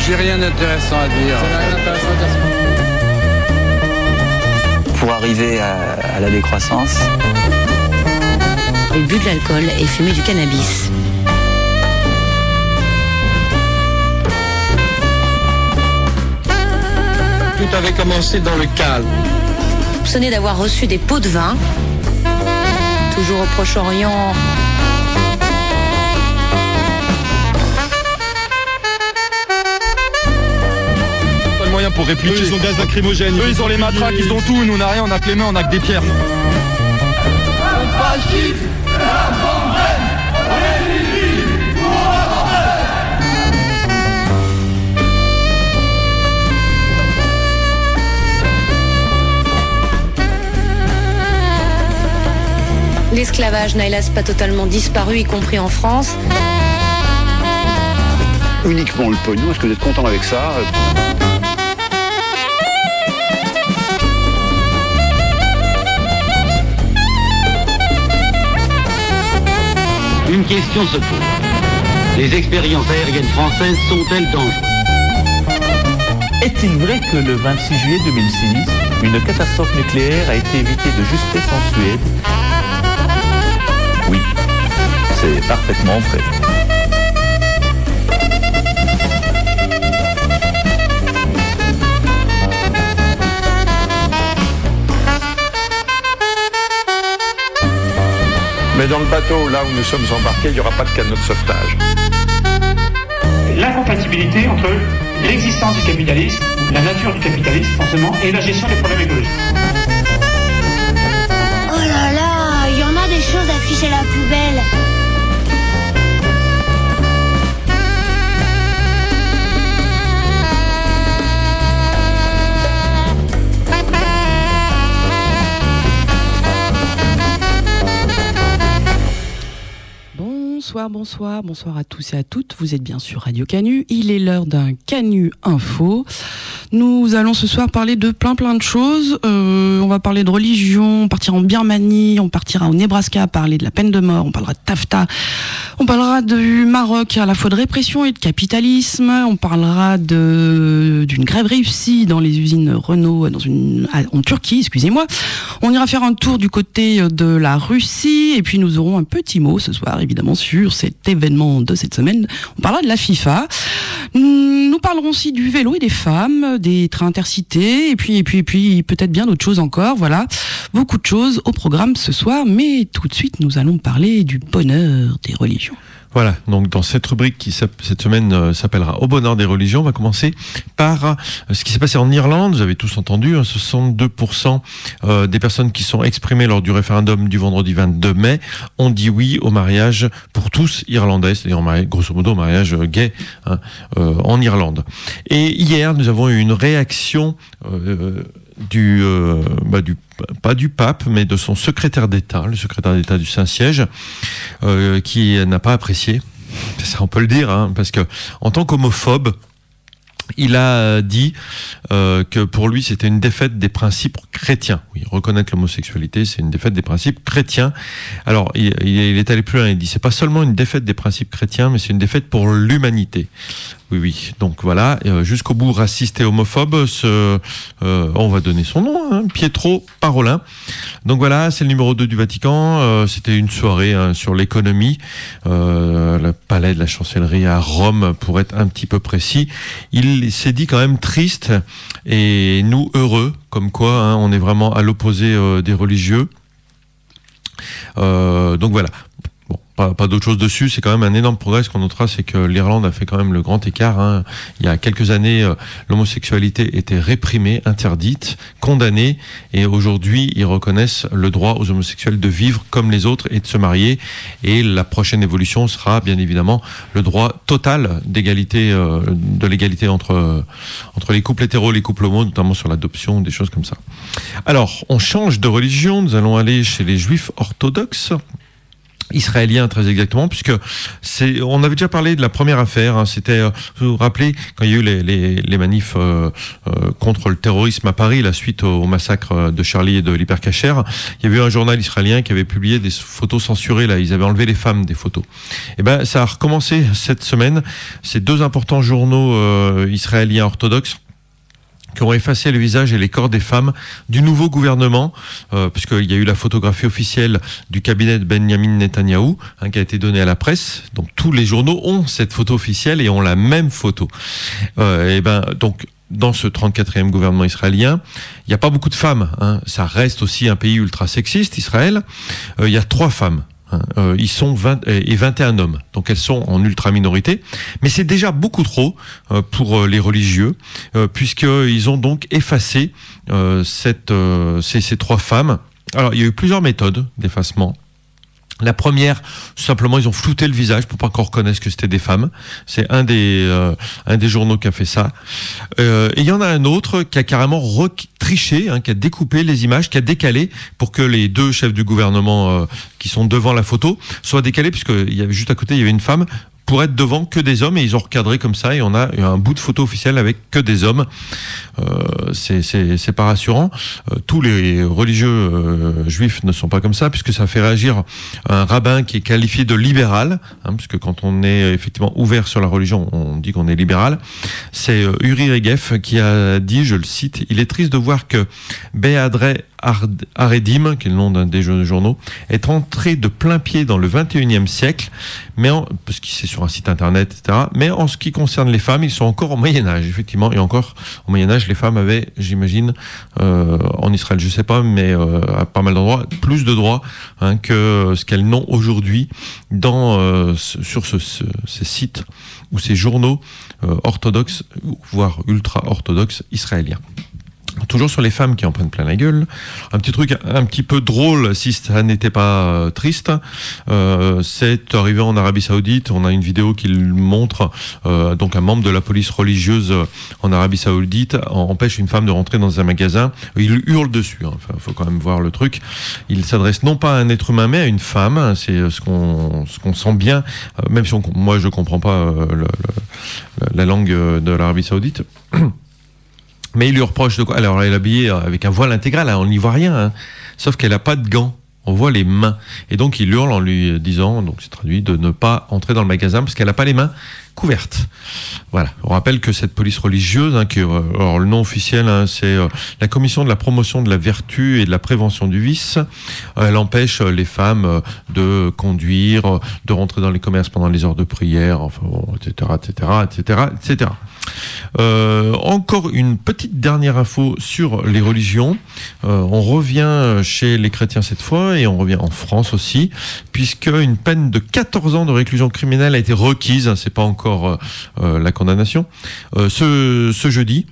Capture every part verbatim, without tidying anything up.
j'ai rien d'intéressant à dire. Ça n'a rien d'intéressant à dire. Pour arriver à, à la décroissance. Il bu de l'alcool et fumé du cannabis. Tout avait commencé dans le calme. Soupçonné d'avoir reçu des pots de vin. Toujours au Proche-Orient. Pas de moyens pour répliquer. Eux, ils ont gaz lacrymogène. Eux, ils ont les matraques, ils ont tout. Nous, on n'a rien, on n'a que les mains, on n'a que des pierres. L'esclavage n'a hélas pas totalement disparu, y compris en France. Uniquement le pognon, est-ce que vous êtes content avec ça ? Une question se pose. Les expériences aériennes françaises sont-elles dangereuses ? Est-il vrai que le vingt-six juillet deux mille six, une catastrophe nucléaire a été évitée de justesse en Suède ? Oui, c'est parfaitement vrai. Mais dans le bateau, là où nous sommes embarqués, il n'y aura pas de canot de sauvetage. L'incompatibilité entre l'existence du capitalisme, la nature du capitalisme forcément, et la gestion des problèmes écologiques. Oh là là, il y en a des choses à ficher à la poubelle. Bonsoir, bonsoir, bonsoir à tous et à toutes. Vous êtes bien sur Radio Canu. Il est l'heure d'un Canu Info. Nous allons ce soir parler de plein plein de choses. Euh, on va parler de religion, on partira en Birmanie, on partira au Nebraska parler de la peine de mort, on parlera de taffeta, on parlera du Maroc, à la fois de répression et de capitalisme, on parlera de d'une grève réussie dans les usines Renault dans une, en Turquie, excusez-moi. On ira faire un tour du côté de la Russie et puis nous aurons un petit mot ce soir évidemment sur cet événement de cette semaine. On parlera de la FIFA. Nous parlerons aussi du vélo et des femmes, des trains intercités, et puis, et puis, et puis peut-être bien d'autres choses encore. Voilà, beaucoup de choses au programme ce soir, mais tout de suite, nous allons parler du bonheur des religions. Voilà, donc dans cette rubrique qui cette semaine euh, s'appellera Au bonheur des religions, on va commencer par euh, ce qui s'est passé en Irlande. Vous avez tous entendu, hein, soixante-deux pour cent euh, des personnes qui sont exprimées lors du référendum du vendredi vingt-deux mai ont dit oui au mariage pour tous irlandais, c'est-à-dire en mariage, grosso modo au mariage gay hein, euh, en Irlande. Et hier, nous avons eu une réaction euh, du, euh, bah, du pas du pape, mais de son secrétaire d'État, le secrétaire d'État du Saint-Siège, euh, qui n'a pas apprécié, ça on peut le dire, hein, parce que en tant qu'homophobe, il a dit euh, que pour lui c'était une défaite des principes chrétiens. Oui, reconnaître l'homosexualité, c'est une défaite des principes chrétiens. Alors il, il est allé plus loin, il dit c'est pas seulement une défaite des principes chrétiens, mais c'est une défaite pour l'humanité. Oui, oui. Donc voilà, euh, jusqu'au bout raciste et homophobe, ce, euh, on va donner son nom, hein, Pietro Parolin. Donc voilà, c'est le numéro deux du Vatican. Euh, c'était une soirée hein, sur l'économie, euh, le palais de la chancellerie à Rome, pour être un petit peu précis. Il s'est dit quand même triste et nous heureux, comme quoi hein, on est vraiment à l'opposé euh, des religieux. Euh, donc voilà. Bon, pas, pas d'autre chose dessus, c'est quand même un énorme progrès. Ce qu'on notera, c'est que l'Irlande a fait quand même le grand écart. Hein. Il y a quelques années, euh, l'homosexualité était réprimée, interdite, condamnée, et aujourd'hui, ils reconnaissent le droit aux homosexuels de vivre comme les autres et de se marier. Et la prochaine évolution sera, bien évidemment, le droit total d'égalité, euh, de l'égalité entre euh, entre les couples hétéros et les couples homo, notamment sur l'adoption, des choses comme ça. Alors, on change de religion. Nous allons aller chez les Juifs orthodoxes. israélien très exactement, puisque c'est, on avait déjà parlé de la première affaire, hein, c'était, euh, vous vous rappelez, quand il y a eu les, les, les manifs euh, euh, contre le terrorisme à Paris, la suite au, au massacre de Charlie et de l'Hypercacher, il y avait eu un journal israélien qui avait publié des photos censurées, là, ils avaient enlevé les femmes des photos. Et ben, ça a recommencé cette semaine, ces deux importants journaux euh, israéliens orthodoxes qui ont effacé le visage et les corps des femmes du nouveau gouvernement, euh, puisqu'il y a eu la photographie officielle du cabinet de Benjamin Netanyahou, hein, qui a été donnée à la presse. Donc tous les journaux ont cette photo officielle et ont la même photo. Euh, et ben donc dans ce trente-quatrième gouvernement israélien, il n'y a pas beaucoup de femmes. Hein. Ça reste aussi un pays ultra sexiste, Israël. Euh, il y a trois femmes. Euh, ils sont vingt et vingt et un hommes, donc elles sont en ultra-minorité, mais c'est déjà beaucoup trop euh, pour euh, les religieux, euh, puisqu'ils ont donc effacé euh, cette, euh, ces, ces trois femmes. Alors, il y a eu plusieurs méthodes d'effacement. La première, simplement, ils ont flouté le visage pour pas qu'on reconnaisse que c'était des femmes. C'est un des euh, un des journaux qui a fait ça. Euh, et il y en a un autre qui a carrément triché, hein, qui a découpé les images, qui a décalé pour que les deux chefs du gouvernement euh, qui sont devant la photo soient décalés, puisque il y avait juste à côté, il y avait une femme pour être devant que des hommes, et ils ont recadré comme ça, et on a un bout de photo officielle avec que des hommes. Euh, c'est, c'est, c'est pas rassurant. Euh, tous les religieux euh, juifs ne sont pas comme ça, puisque ça fait réagir un rabbin qui est qualifié de libéral, hein, puisque quand on est effectivement ouvert sur la religion, on dit qu'on est libéral. C'est euh, Uri Regev qui a dit, je le cite, « Il est triste de voir que Béadré Haredim, qui est le nom d'un des journaux, est entré de plein pied dans le vingt et unième siècle, mais en, parce qu'il c'est sur un site internet, et cetera. Mais en ce qui concerne les femmes, ils sont encore au Moyen-Âge, effectivement, et encore au Moyen-Âge, les femmes avaient, j'imagine, euh, en Israël, je sais pas, mais euh, à pas mal d'endroits, plus de droits hein, que ce qu'elles n'ont aujourd'hui dans euh, sur ce, ce, ces sites ou ces journaux euh, orthodoxes, voire ultra-orthodoxes israéliens. Toujours sur les femmes qui en prennent plein la gueule. Un petit truc un petit peu drôle, si ça n'était pas euh, triste, euh, c'est arrivé en Arabie Saoudite. On a une vidéo qui le montre. Euh, donc un membre de la police religieuse en Arabie Saoudite empêche une femme de rentrer dans un magasin. Il hurle dessus. Hein. Enfin, faut quand même voir le truc. Il s'adresse non pas à un être humain, mais à une femme. C'est ce qu'on ce qu'on sent bien, euh, même si on, moi je comprends pas euh, le, le, la langue de l'Arabie Saoudite. Mais il lui reproche de quoi? Alors, elle est habillée avec un voile intégral, hein, on n'y voit rien, hein, sauf qu'elle n'a pas de gants. On voit les mains. Et donc, il hurle en lui disant, donc c'est traduit, de ne pas entrer dans le magasin parce qu'elle n'a pas les mains couvertes. Voilà. On rappelle que cette police religieuse, hein, qui, alors le nom officiel, hein, c'est euh, la Commission de la promotion de la vertu et de la prévention du vice. Elle empêche les femmes euh, de conduire, de rentrer dans les commerces pendant les heures de prière, enfin bon, et cetera, et cetera, et cetera, et cetera. Euh, encore une petite dernière info sur les religions. Euh, on revient chez les chrétiens cette fois et on revient en France aussi, puisque une peine de quatorze ans de réclusion criminelle a été requise. Hein, c'est pas encore euh, la condamnation. Euh, ce, ce jeudi,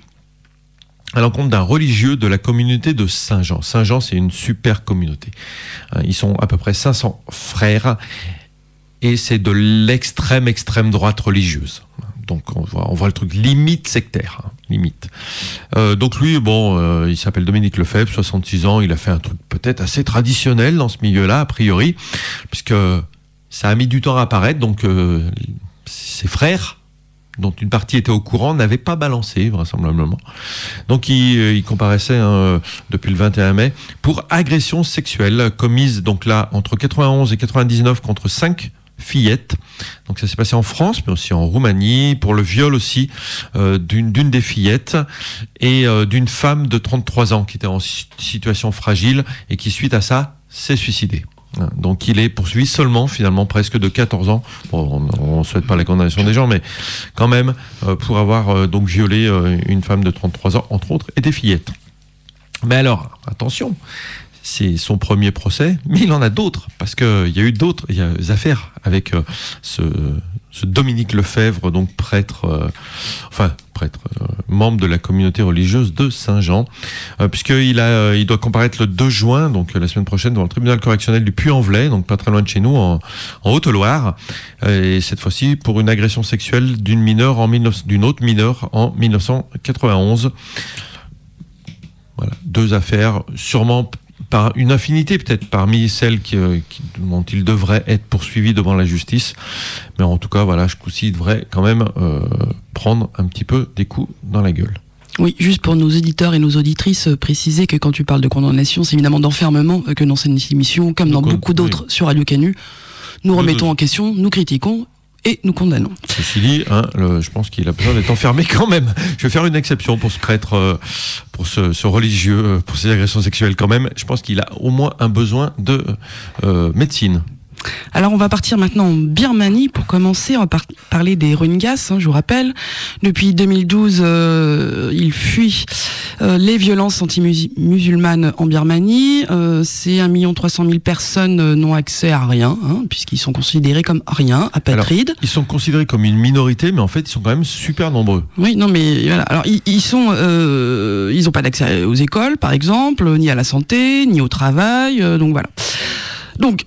à l'encontre d'un religieux de la communauté de Saint-Jean. Saint-Jean, c'est une super communauté. Ils sont à peu près cinq cents frères et c'est de l'extrême, extrême droite religieuse. Donc on voit, on voit le truc limite sectaire, hein, limite. Euh, donc lui, bon, euh, il s'appelle Dominique Lefebvre, soixante-six ans, il a fait un truc peut-être assez traditionnel dans ce milieu-là, a priori, puisque ça a mis du temps à apparaître, donc euh, ses frères, dont une partie était au courant, n'avaient pas balancé, vraisemblablement. Donc il, il comparaissait hein, depuis le vingt et un mai pour agression sexuelle commise donc là entre quatre-vingt-onze et quatre-vingt-dix-neuf contre cinq fillettes. Donc ça s'est passé en France, mais aussi en Roumanie, pour le viol aussi euh, d'une, d'une des fillettes et euh, d'une femme de trente-trois ans qui était en situation fragile et qui, suite à ça, s'est suicidée. Donc il est poursuivi seulement, finalement, presque de quatorze ans. Bon, on ne souhaite pas la condamnation des gens, mais quand même, euh, pour avoir euh, donc violé euh, une femme de trente-trois ans, entre autres, et des fillettes. Mais alors, attention, c'est son premier procès, mais il en a d'autres, parce qu'il y a eu d'autres il y a des affaires avec euh, ce, ce Dominique Lefebvre, donc prêtre, euh, enfin prêtre, euh, membre de la communauté religieuse de Saint-Jean, euh, puisqu'il a, euh, il doit comparaître le deux juin, donc euh, la semaine prochaine, devant le tribunal correctionnel du Puy-en-Velay, donc pas très loin de chez nous, en, en Haute-Loire, euh, et cette fois-ci pour une agression sexuelle d'une mineure en mille neuf, d'une autre mineure en mille neuf cent quatre-vingt-onze. Voilà, deux affaires, sûrement par une infinité peut-être parmi celles qui, euh, qui, dont il devrait être poursuivi devant la justice. Mais en tout cas, voilà, ce coup-ci, il devrait quand même euh, prendre un petit peu des coups dans la gueule. Oui, juste pour nos auditeurs et nos auditrices, euh, préciser que quand tu parles de condamnation, c'est évidemment d'enfermement, euh, que dans cette émission, comme dans Donc, beaucoup d'autres oui. sur Radio Canu, nous Oui, remettons oui. en question, nous critiquons et nous condamnons. Ceci dit, hein, le, je pense qu'il a besoin d'être enfermé quand même. Je vais faire une exception pour ce prêtre, euh, pour ce, ce religieux, euh, pour ces agressions sexuelles quand même. Je pense qu'il a au moins un besoin de euh, médecine. Alors on va partir maintenant en Birmanie pour commencer. On va par- parler des Rohingyas, hein, je vous rappelle. Depuis deux mille douze, euh, ils fuient euh, les violences anti-musulmanes en Birmanie. Euh, c'est un million trois cent mille personnes euh, n'ont accès à rien, hein, puisqu'ils sont considérés comme rien, apatrides. Alors, ils sont considérés comme une minorité, mais en fait, ils sont quand même super nombreux. Oui, non, mais voilà. Alors ils, ils sont, euh, ils n'ont pas d'accès aux écoles, par exemple, ni à la santé, ni au travail. Euh, donc voilà. Donc,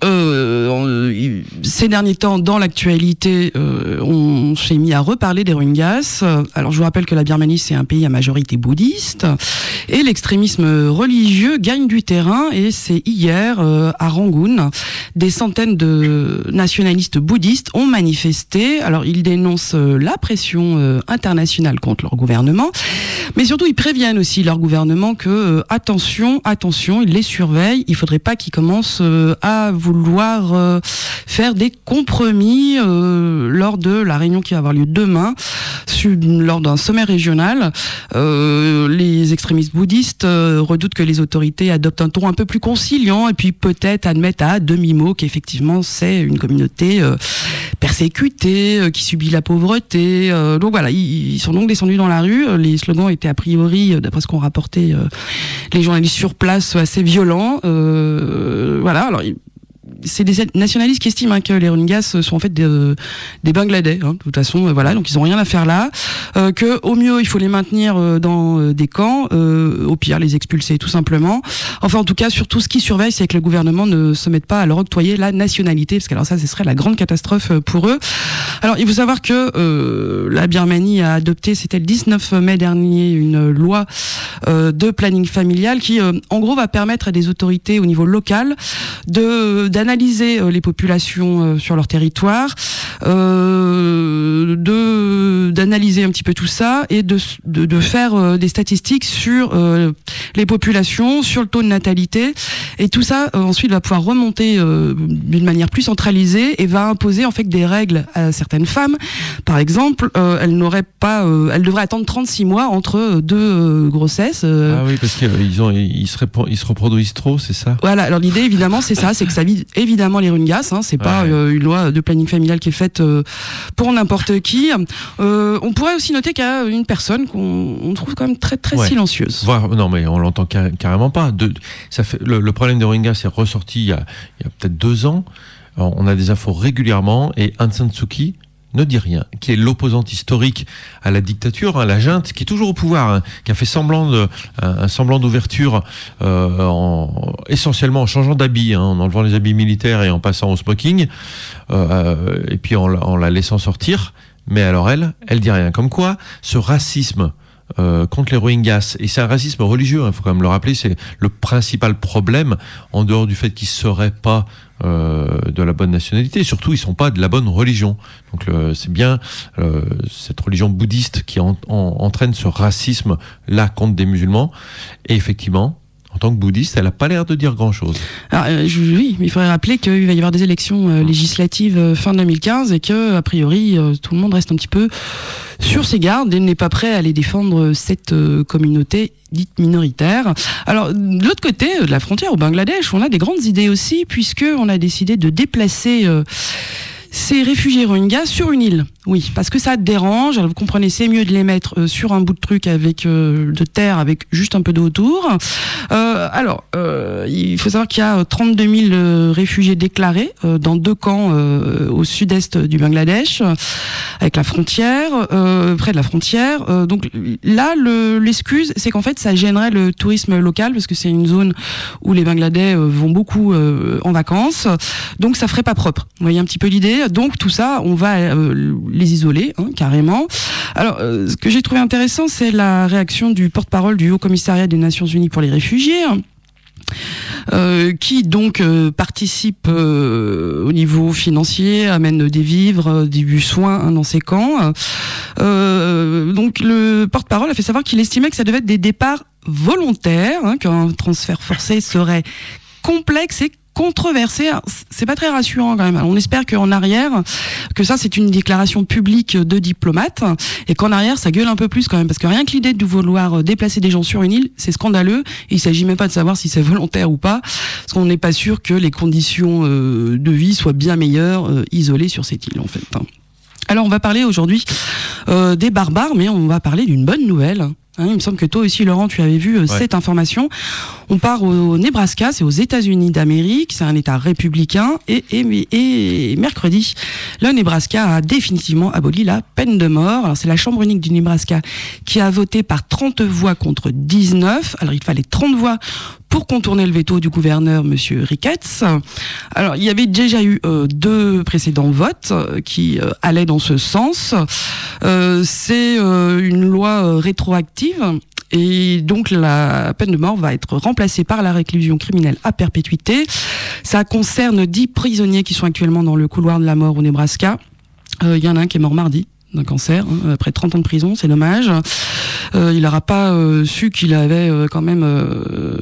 euh, ces derniers temps, dans l'actualité, euh, on s'est mis à reparler des Rohingyas. Alors, je vous rappelle que la Birmanie, c'est un pays à majorité bouddhiste, et l'extrémisme religieux gagne du terrain. Et c'est hier, euh, à Rangoon, des centaines de nationalistes bouddhistes ont manifesté. Alors, ils dénoncent euh, la pression euh, internationale contre leur gouvernement, mais surtout, ils préviennent aussi leur gouvernement que euh, attention, attention, ils les surveillent. Il faudrait pas qu'ils commencent euh, à vouloir euh, faire des compromis euh, lors de la réunion qui va avoir lieu demain, sur, lors d'un sommet régional. Euh, les extrémistes bouddhistes euh, redoutent que les autorités adoptent un ton un peu plus conciliant et puis peut-être admettent à demi-mot qu'effectivement c'est une communauté euh, persécutée, euh, qui subit la pauvreté. Euh, donc voilà, ils, ils sont donc descendus dans la rue. Les slogans étaient a priori, d'après ce qu'ont rapporté euh, les journalistes sur place, assez violents. Euh, voilà, alors c'est des nationalistes qui estiment hein, que les Rohingyas sont en fait des, euh, des Bangladais. Hein, de toute façon, euh, voilà, donc ils ont rien à faire là. Euh, que au mieux, il faut les maintenir euh, dans euh, des camps, euh, au pire, les expulser tout simplement. Enfin, en tout cas, surtout, ce qui surveille, c'est que le gouvernement ne se mette pas à leur octroyer la nationalité, parce que alors ça, ce serait la grande catastrophe pour eux. Alors, il faut savoir que euh, la Birmanie a adopté, c'était le dix-neuf mai dernier, une loi euh, de planning familial qui, euh, en gros, va permettre à des autorités au niveau local de d'analyser euh, les populations euh, sur leur territoire, euh, de d'analyser un petit peu tout ça et de de, de faire euh, des statistiques sur euh, les populations, sur le taux de natalité, et tout ça euh, ensuite va pouvoir remonter euh, d'une manière plus centralisée et va imposer en fait des règles à certaines femmes. Par exemple, euh, elles n'auraient pas, euh, elles devraient attendre trente-six mois entre deux euh, grossesses. Euh. Ah oui, parce qu'ils ont ils se, répro- ils se reproduisent trop, c'est ça? Voilà. Alors l'idée évidemment c'est ça, c'est que ça vise évidemment les Rohingyas. Hein, c'est pas ouais. euh, une loi de planning familial qui est faite euh, pour n'importe qui. Euh, on pourrait aussi noter qu'il y a une personne qu'on on trouve quand même très très ouais. silencieuse. Voir, non mais on l'entend car- carrément pas. De, ça fait le, le problème des Rohingyas c'est ressorti il y a, il y a peut-être deux ans. Alors, on a des infos régulièrement et Aung San Suu Kyi ne dit rien, qui est l'opposante historique à la dictature, hein, la junte, qui est toujours au pouvoir, hein, qui a fait semblant de, un, un semblant d'ouverture, euh, en, essentiellement en changeant d'habit, hein, en enlevant les habits militaires et en passant au smoking, euh, et puis en, en la laissant sortir. Mais alors elle, elle dit rien. Comme quoi, ce racisme Euh, contre les Rohingyas, et c'est un racisme religieux, il hein, faut quand même le rappeler, c'est le principal problème, en dehors du fait qu'ils ne seraient pas euh, de la bonne nationalité, surtout ils ne sont pas de la bonne religion. Donc le, c'est bien euh, cette religion bouddhiste qui en, en, entraîne ce racisme-là contre des musulmans, et effectivement, en tant que bouddhiste, elle n'a pas l'air de dire grand-chose. Alors, euh, je, oui, mais il faudrait rappeler qu'il va y avoir des élections euh, législatives euh, fin deux mille quinze et que, a priori, euh, tout le monde reste un petit peu sur ses gardes et n'est pas prêt à aller défendre cette euh, communauté dite minoritaire. Alors, de l'autre côté de la frontière, au Bangladesh, on a des grandes idées aussi, puisqu'on a décidé de déplacer euh, ces réfugiés Rohingyas sur une île. Oui, parce que ça dérange. Alors vous comprenez, c'est mieux de les mettre euh, sur un bout de truc avec euh, de terre, avec juste un peu d'eau autour. Euh, alors, euh, il faut savoir qu'il y a trente-deux mille euh, réfugiés déclarés euh, dans deux camps euh, au sud-est du Bangladesh, avec la frontière, euh, près de la frontière. Euh, donc là, le, l'excuse, c'est qu'en fait, ça gênerait le tourisme local, parce que c'est une zone où les Bangladais euh, vont beaucoup euh, en vacances. Donc ça ferait pas propre. Vous voyez un petit peu l'idée. Donc tout ça, on va euh, les isoler, hein, carrément. Alors, euh, ce que j'ai trouvé intéressant, c'est la réaction du porte-parole du Haut Commissariat des Nations Unies pour les réfugiés, Euh, qui donc euh, participe euh, au niveau financier, amène des vivres, euh, du soin hein, dans ces camps. Euh, donc le porte-parole a fait savoir qu'il estimait que ça devait être des départs volontaires, hein, qu'un transfert forcé serait complexe et controversé. C'est pas très rassurant quand même. Alors, on espère qu'en arrière, que ça c'est une déclaration publique de diplomate et qu'en arrière ça gueule un peu plus quand même, parce que rien que l'idée de vouloir déplacer des gens sur une île, c'est scandaleux. Et il s'agit même pas de savoir si c'est volontaire ou pas, parce qu'on n'est pas sûr que les conditions euh, de vie soient bien meilleures euh, isolées sur cette île en fait. Alors on va parler aujourd'hui euh, des barbares, mais on va parler d'une bonne nouvelle. Hein, il me semble que toi aussi, Laurent, tu avais vu euh, ouais. cette information. On part au, au Nebraska, c'est aux États-Unis d'Amérique, c'est un État républicain, et, et, et mercredi, le Nebraska a définitivement aboli la peine de mort. Alors c'est la Chambre unique du Nebraska qui a voté par trente voix contre dix-neuf. Alors il fallait trente voix pour contourner le veto du gouverneur, Monsieur Ricketts. Alors il y avait déjà eu euh, deux précédents votes euh, qui euh, allaient dans ce sens. Euh, c'est euh, une loi euh, rétroactive. Et donc la peine de mort va être remplacée par la réclusion criminelle à perpétuité. Ça concerne dix prisonniers qui sont actuellement dans le couloir de la mort au Nebraska. Il euh, y en a un qui est mort mardi d'un cancer, hein, après trente ans de prison, c'est dommage. Euh, il n'aura pas euh, su qu'il avait euh, quand même, euh,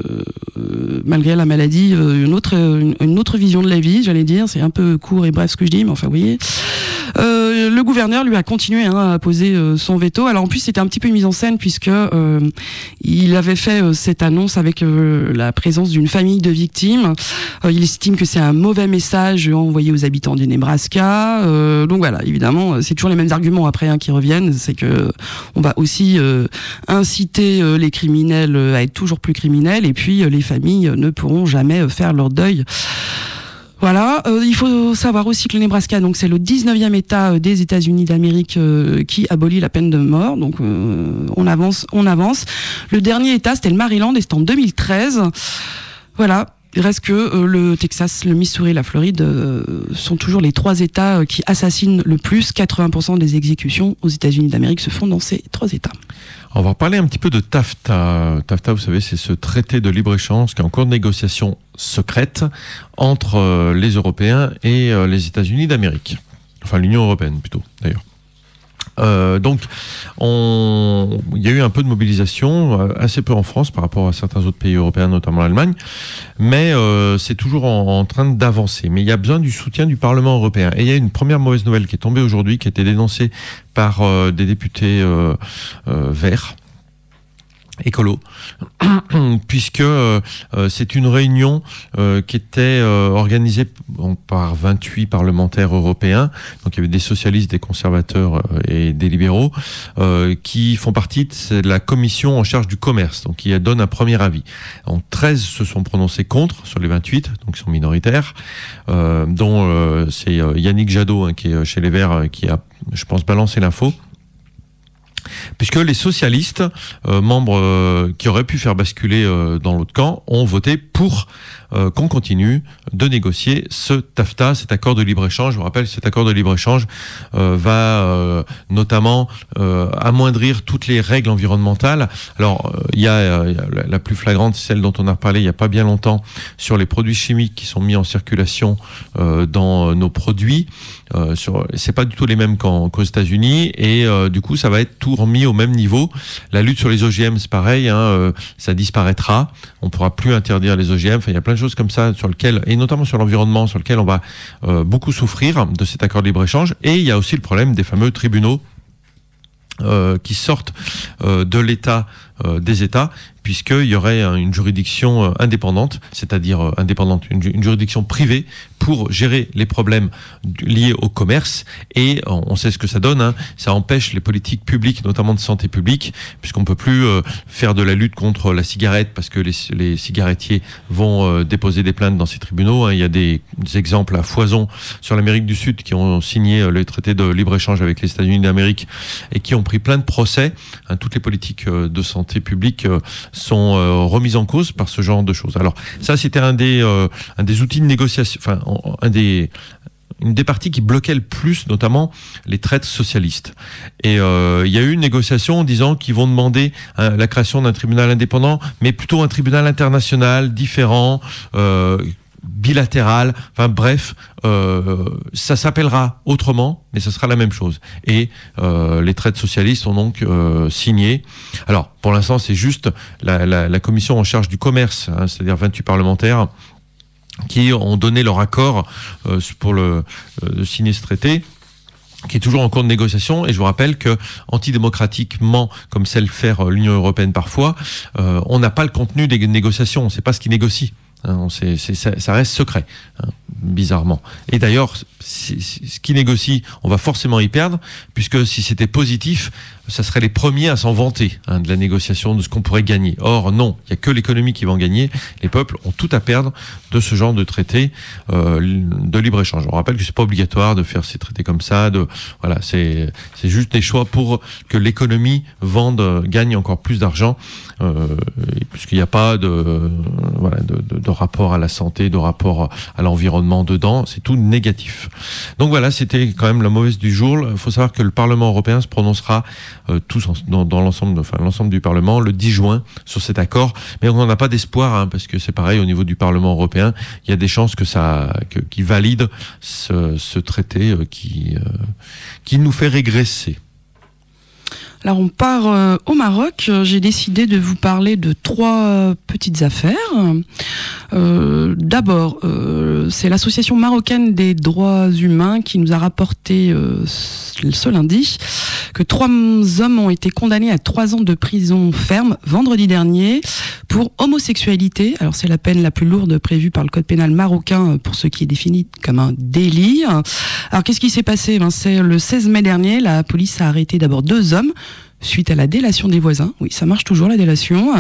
euh, malgré la maladie, euh, une autre une, une autre vision de la vie, j'allais dire. C'est un peu court et bref ce que je dis, mais enfin, vous voyez. Euh, le gouverneur lui a continué hein, à poser euh, son veto. Alors en plus, c'était un petit peu une mise en scène puisque euh, il avait fait euh, cette annonce avec euh, la présence d'une famille de victimes. Euh, il estime que c'est un mauvais message envoyé aux habitants du Nebraska. Euh, donc voilà, évidemment, c'est toujours les mêmes arguments après hein, qui reviennent. C'est que on va aussi euh, inciter euh, les criminels à être toujours plus criminels, et puis euh, les familles ne pourront jamais faire leur deuil. Voilà, euh, il faut savoir aussi que le Nebraska, donc c'est le dix-neuvième État des États-Unis d'Amérique euh, qui abolit la peine de mort. Donc euh, on avance, on avance. Le dernier État, c'était le Maryland, et c'était en deux mille treize. Voilà. Il reste que euh, le Texas, le Missouri et la Floride euh, sont toujours les trois États euh, qui assassinent le plus. quatre-vingts pour cent des exécutions aux États-Unis d'Amérique se font dans ces trois États. On va reparler un petit peu de TAFTA. TAFTA, vous savez, c'est ce traité de libre-échange qui est en cours de négociation secrète entre euh, les Européens et euh, les États-Unis d'Amérique. Enfin, l'Union européenne plutôt, d'ailleurs. Euh, donc, on... il y a eu un peu de mobilisation, euh, assez peu en France par rapport à certains autres pays européens, notamment l'Allemagne, mais euh, c'est toujours en, en train d'avancer. Mais il y a besoin du soutien du Parlement européen. Et il y a une première mauvaise nouvelle qui est tombée aujourd'hui, qui a été dénoncée par euh, des députés euh, euh, verts, écolo, puisque euh, c'est une réunion euh, qui était euh, organisée bon, par vingt-huit parlementaires européens, donc il y avait des socialistes, des conservateurs euh, et des libéraux, euh, qui font partie de la commission en charge du commerce, donc qui donne un premier avis. Donc, treize se sont prononcés contre sur les vingt-huit, donc ils sont minoritaires, euh, dont euh, c'est Yannick Jadot, hein, qui est chez les Verts, qui a, je pense, balancé l'info. Puisque les socialistes, euh, membres euh, qui auraient pu faire basculer euh, dans l'autre camp, ont voté pour euh, qu'on continue de négocier ce TAFTA, cet accord de libre-échange. Je vous rappelle, cet accord de libre-échange euh, va euh, notamment euh, amoindrir toutes les règles environnementales. Alors, il euh, y, euh, y a la plus flagrante, celle dont on a parlé il n'y a pas bien longtemps, sur les produits chimiques qui sont mis en circulation euh, dans nos produits. Euh, sur, c'est pas du tout les mêmes qu'en, qu'aux États-Unis, et euh, du coup, ça va être tout remis au même niveau. La lutte sur les O G M, c'est pareil, hein, euh, ça disparaîtra. On pourra plus interdire les O G M. Enfin, il y a plein de choses comme ça sur lesquelles, et notamment sur l'environnement, sur lequel on va euh, beaucoup souffrir de cet accord de libre-échange. Et il y a aussi le problème des fameux tribunaux euh, qui sortent euh, de l'État, euh, des États, puisqu'il y aurait une juridiction indépendante, c'est-à-dire indépendante, une, une juridiction privée pour gérer les problèmes liés au commerce. Et on sait ce que ça donne, hein, ça empêche les politiques publiques, notamment de santé publique, puisqu'on ne peut plus euh, faire de la lutte contre la cigarette, parce que les, les cigarettiers vont euh, déposer des plaintes dans ces tribunaux. Hein. Il y a des, des exemples à foison sur l'Amérique du Sud qui ont signé euh, le traité de libre-échange avec les États-Unis d'Amérique et qui ont pris plein de procès. Hein, toutes les politiques euh, de santé publique euh, sont euh, remises en cause par ce genre de choses. Alors ça, c'était un des euh, un des outils de négociation, enfin un des une des parties qui bloquait le plus, notamment les traites socialistes. Et euh, il y a eu une négociation en disant qu'ils vont demander hein, la création d'un tribunal indépendant, mais plutôt un tribunal international, différent, euh, bilatéral, enfin bref, euh, ça s'appellera autrement, mais ce sera la même chose. Et euh, les traites socialistes ont donc euh, signé. Alors, pour l'instant, c'est juste la, la, la commission en charge du commerce, hein, c'est-à-dire vingt-huit parlementaires, qui ont donné leur accord euh, pour le, euh, de signer ce traité, qui est toujours en cours de négociation. Et je vous rappelle que, antidémocratiquement, comme sait le faire l'Union européenne parfois, euh, on n'a pas le contenu des négociations, on ne sait pas ce qu'ils négocient. Hein, c'est, c'est, ça, ça reste secret, hein, bizarrement. Et d'ailleurs, c'est, c'est, ce qui négocie, on va forcément y perdre, puisque si c'était positif, ça serait les premiers à s'en vanter hein, de la négociation, de ce qu'on pourrait gagner. Or, non, il n'y a que l'économie qui va en gagner. Les peuples ont tout à perdre de ce genre de traité euh, de libre-échange. On rappelle que c'est pas obligatoire de faire ces traités comme ça. De, voilà, c'est, c'est juste des choix pour que l'économie vende, gagne encore plus d'argent, euh, puisqu'il n'y a pas de, euh, voilà, de, de, de rapport à la santé, de rapport à l'environnement dedans. C'est tout négatif. Donc voilà, c'était quand même la mauvaise du jour. Il faut savoir que le Parlement européen se prononcera Euh, tous en, dans, dans l'ensemble, enfin l'ensemble du Parlement le dix juin sur cet accord, mais on n'en a pas d'espoir hein, parce que c'est pareil au niveau du Parlement européen, il y a des chances que ça, que, qu'il valide ce, ce traité euh, qui, euh, qui nous fait régresser. Alors on part euh, au Maroc. J'ai décidé de vous parler de trois euh, petites affaires. Euh, d'abord, euh, c'est l'association marocaine des droits humains qui nous a rapporté euh, ce lundi que trois hommes ont été condamnés à trois ans de prison ferme vendredi dernier pour homosexualité. Alors c'est la peine la plus lourde prévue par le code pénal marocain pour ce qui est défini comme un délit. Alors qu'est-ce qui s'est passé ? Ben, c'est le seize mai dernier, la police a arrêté d'abord deux hommes suite à la délation des voisins. Oui, ça marche toujours, la délation.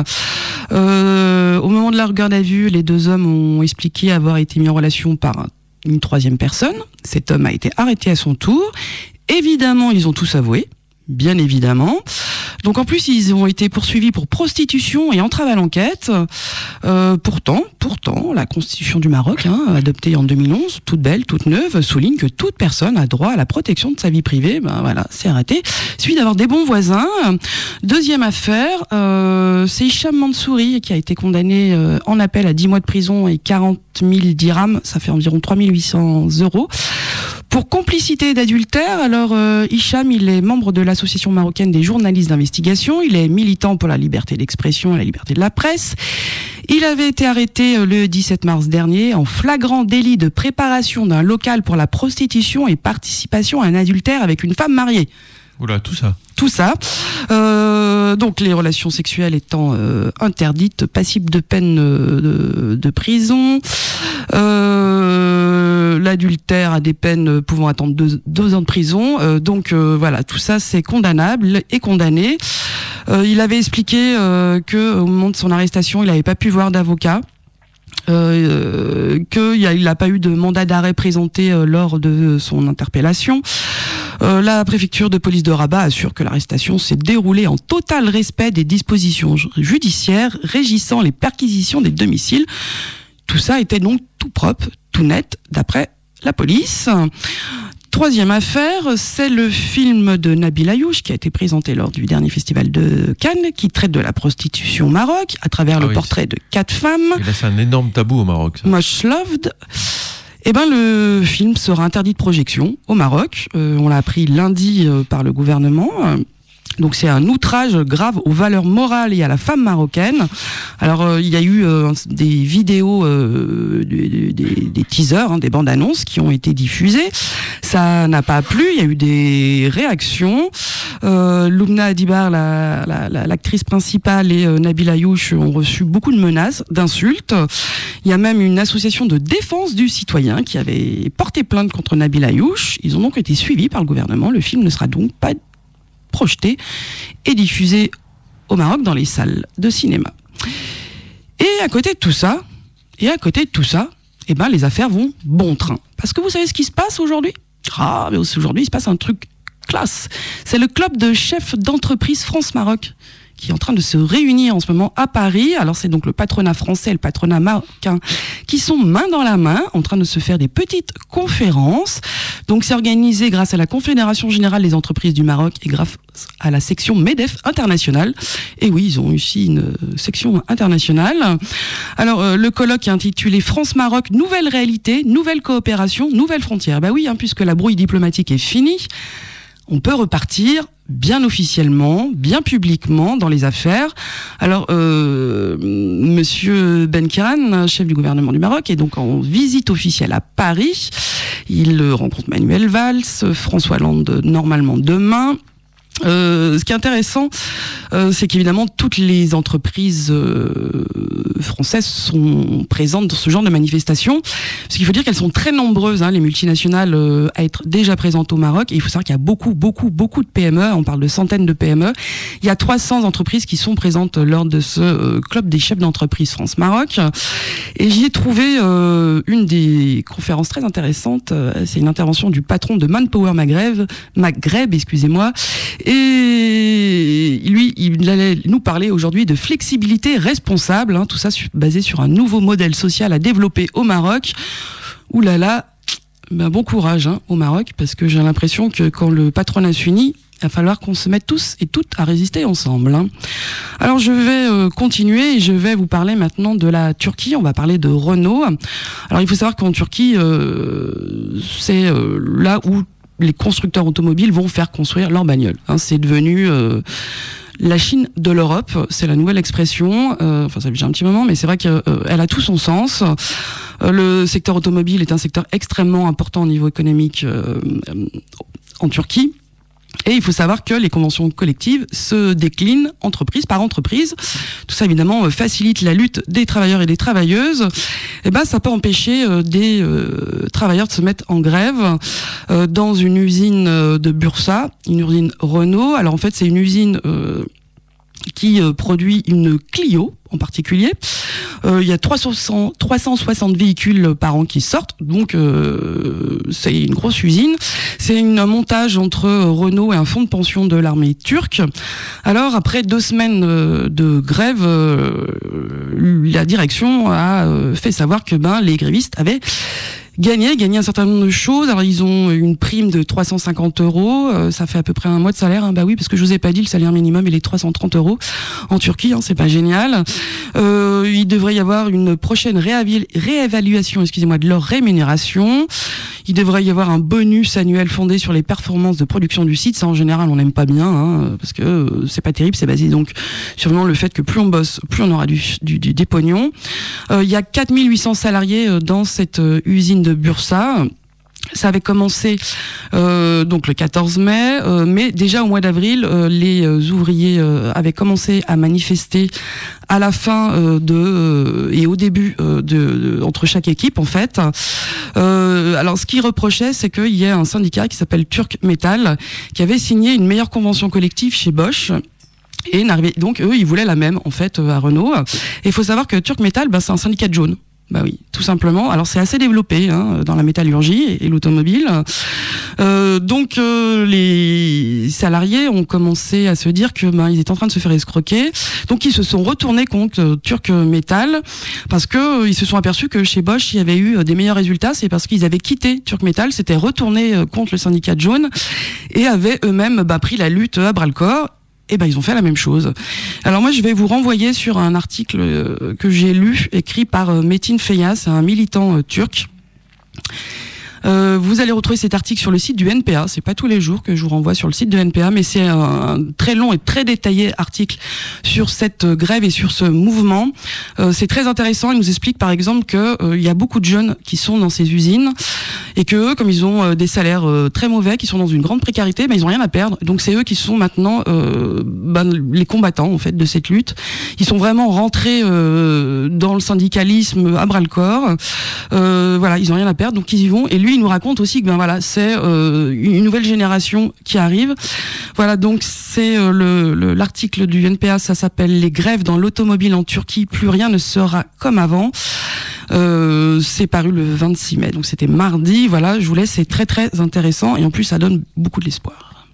Euh, au moment de leur garde à vue, les deux hommes ont expliqué avoir été mis en relation par une troisième personne. Cet homme a été arrêté à son tour. Évidemment, ils ont tous avoué. Bien évidemment. Donc en plus, ils ont été poursuivis pour prostitution et entrave à l'enquête. Euh, pourtant, pourtant, la Constitution du Maroc, hein, adoptée en deux mille onze, toute belle, toute neuve, souligne que toute personne a droit à la protection de sa vie privée. Ben voilà, c'est arrêté. Suffit d'avoir des bons voisins. Deuxième affaire, euh, c'est Hicham Mansouri qui a été condamné euh, en appel à dix mois de prison et quarante mille dirhams, ça fait environ trois mille huit cents euros. Pour complicité d'adultère, alors euh, Hicham, il est membre de l'association marocaine des journalistes d'investigation, il est militant pour la liberté d'expression et la liberté de la presse. Il avait été arrêté euh, le dix-sept mars dernier en flagrant délit de préparation d'un local pour la prostitution et participation à un adultère avec une femme mariée. Oula, tout ça. Tout ça. Euh, donc les relations sexuelles étant euh, interdites, passibles de peine euh, de, de prison. Euh, l'adultère a des peines pouvant attendre deux, deux ans de prison. Euh, donc euh, voilà, tout ça c'est condamnable et condamné. Euh, il avait expliqué euh, que au moment de son arrestation, il n'avait pas pu voir d'avocat. Euh, qu'il n'a pas eu de mandat d'arrêt présenté euh, lors de son interpellation. Euh, la préfecture de police de Rabat assure que l'arrestation s'est déroulée en total respect des dispositions judiciaires régissant les perquisitions des domiciles. Tout ça était donc tout propre, tout net, d'après la police. Troisième affaire, c'est le film de Nabil Ayouch qui a été présenté lors du dernier festival de Cannes, qui traite de la prostitution au Maroc à travers ah le oui, portrait c'est... de quatre femmes. Et là, c'est un énorme tabou au Maroc. Ça. Much loved. Eh ben, le film sera interdit de projection au Maroc. Euh, on l'a appris lundi euh, par le gouvernement. Donc c'est un outrage grave aux valeurs morales et à la femme marocaine. Alors euh, il y a eu euh, des vidéos, euh, des, des, des teasers, hein, des bandes annonces qui ont été diffusées. Ça n'a pas plu. Il y a eu des réactions. Euh, Loubna Adibar, la, la, la, l'actrice principale, et euh, Nabil Ayouch ont reçu beaucoup de menaces, d'insultes. Il y a même une association de défense du citoyen qui avait porté plainte contre Nabil Ayouch. Ils ont donc été suivis par le gouvernement. Le film ne sera donc pas projeté et diffusé au Maroc dans les salles de cinéma. Et à côté de tout ça, et à côté de tout ça, eh ben les affaires vont bon train. Parce que vous savez ce qui se passe aujourd'hui ? Ah, mais aujourd'hui il se passe un truc classe. C'est le club de chefs d'entreprise France-Maroc qui est en train de se réunir en ce moment à Paris. Alors c'est donc le patronat français et le patronat marocain qui sont main dans la main en train de se faire des petites conférences. Donc c'est organisé grâce à la Confédération Générale des Entreprises du Maroc et grâce à la section MEDEF internationale. Et oui, ils ont aussi une section internationale. Alors euh, le colloque est intitulé France-Maroc, nouvelle réalité, nouvelle coopération, nouvelles frontières. Bah oui, hein, puisque la brouille diplomatique est finie, on peut repartir bien officiellement, bien publiquement dans les affaires. Alors, euh, Monsieur Ben Kiran, chef du gouvernement du Maroc, est donc en visite officielle à Paris. Il rencontre Manuel Valls, François Hollande normalement demain. Euh, ce qui est intéressant, euh, c'est qu'évidemment toutes les entreprises euh, françaises sont présentes dans ce genre de manifestations. Parce qu'il faut dire qu'elles sont très nombreuses, hein, les multinationales, euh, à être déjà présentes au Maroc. Et il faut savoir qu'il y a beaucoup, beaucoup, beaucoup de P M E. On parle de centaines de P M E. Il y a trois cents entreprises qui sont présentes lors de ce euh, club des chefs d'entreprise France-Maroc. Et j'y ai trouvé euh, une des conférences très intéressantes. C'est une intervention du patron de Manpower Maghreb, Maghreb, excusez-moi. Et lui, il allait nous parler aujourd'hui de flexibilité responsable, hein, tout ça basé sur un nouveau modèle social à développer au Maroc. Ouh là là, ben bon courage hein, au Maroc, parce que j'ai l'impression que quand le patronat s'unit, il va falloir qu'on se mette tous et toutes à résister ensemble. Hein. Alors je vais euh, continuer et je vais vous parler maintenant de la Turquie. On va parler de Renault. Alors il faut savoir qu'en Turquie, euh, c'est euh, là où les constructeurs automobiles vont faire construire leurs bagnoles. Hein, c'est devenu euh, la Chine de l'Europe, c'est la nouvelle expression. Euh, enfin, ça fait déjà un petit moment, mais c'est vrai qu'elle euh, a tout son sens. Euh, le secteur automobile est un secteur extrêmement important au niveau économique euh, en Turquie. Et il faut savoir que les conventions collectives se déclinent entreprise par entreprise. Tout ça, évidemment, facilite la lutte des travailleurs et des travailleuses. Et ben, ça peut empêcher euh, des euh, travailleurs de se mettre en grève euh, dans une usine euh, de Bursa, une usine Renault. Alors, en fait, c'est une usine euh, qui euh, produit une Clio en particulier. Euh, il y a trois cent soixante véhicules par an qui sortent, donc euh, c'est une grosse usine. C'est une, un montage entre Renault et un fonds de pension de l'armée turque. Alors, après deux semaines euh, de grève, euh, la direction a euh, fait savoir que ben, les grévistes avaient gagné, gagné un certain nombre de choses. Alors ils ont une prime de trois cent cinquante euros, euh, ça fait à peu près un mois de salaire. Hein. Bah oui, parce que je vous ai pas dit, le salaire minimum il est trois cent trente euros en Turquie, hein, c'est pas génial. Euh, il devrait y avoir une prochaine réavi- réévaluation, excusez-moi, de leur rémunération. Il devrait y avoir un bonus annuel fondé sur les performances de production du site. Ça, en général, on n'aime pas bien, hein, parce que euh, c'est pas terrible. C'est basé donc sur vraiment le fait que plus on bosse, plus on aura du, du, du des pognons. Euh, il y a quatre mille huit cents salariés euh, dans cette euh, usine de Bursa. Ça avait commencé euh, donc le quatorze mai, euh, mais déjà au mois d'avril, euh, les euh, ouvriers euh, avaient commencé à manifester à la fin euh, de euh, et au début euh, de, de entre chaque équipe en fait. Euh, alors ce qu'ils reprochaient, c'est qu'il y a un syndicat qui s'appelle Turk Metal qui avait signé une meilleure convention collective chez Bosch. Et donc eux, ils voulaient la même en fait à Renault. Et il faut savoir que Turk Metal, ben, c'est un syndicat de jaunes. Bah oui, tout simplement. Alors c'est assez développé hein, dans la métallurgie et, et l'automobile. Euh, donc euh, les salariés ont commencé à se dire que ben ils étaient en train de se faire escroquer. Donc ils se sont retournés contre euh, Turk Metal parce que euh, ils se sont aperçus que chez Bosch il y avait eu euh, des meilleurs résultats. C'est parce qu'ils avaient quitté Turk Metal, s'étaient retournés euh, contre le syndicat de jaune et avaient eux-mêmes bah, pris la lutte à bras le corps. Et ben ils ont fait la même chose. Alors moi je vais vous renvoyer sur un article euh, que j'ai lu, écrit par euh, Metin Feyyaz, un militant euh, turc. Euh, vous allez retrouver cet article sur le site du N P A. C'est pas tous les jours que je vous renvoie sur le site du N P A, mais c'est un, un très long et très détaillé article sur cette grève et sur ce mouvement. Euh, c'est très intéressant. Il nous explique par exemple que euh, il y a beaucoup de jeunes qui sont dans ces usines et que eux, comme ils ont euh, des salaires euh, très mauvais, qui sont dans une grande précarité, ben ils ont rien à perdre. Donc c'est eux qui sont maintenant euh, ben, les combattants en fait de cette lutte. Ils sont vraiment rentrés euh, dans le syndicalisme à bras le corps. Euh, voilà, ils ont rien à perdre, donc ils y vont. Et lui, il nous raconte aussi que ben voilà, c'est euh, une nouvelle génération qui arrive. Voilà, donc c'est euh, le, le l'article du N P A, ça s'appelle Les grèves dans l'automobile en Turquie, plus rien ne sera comme avant. Euh, c'est paru le vingt-six mai, donc c'était mardi. Voilà, je vous laisse, c'est très très intéressant et en plus ça donne beaucoup de l'espoir.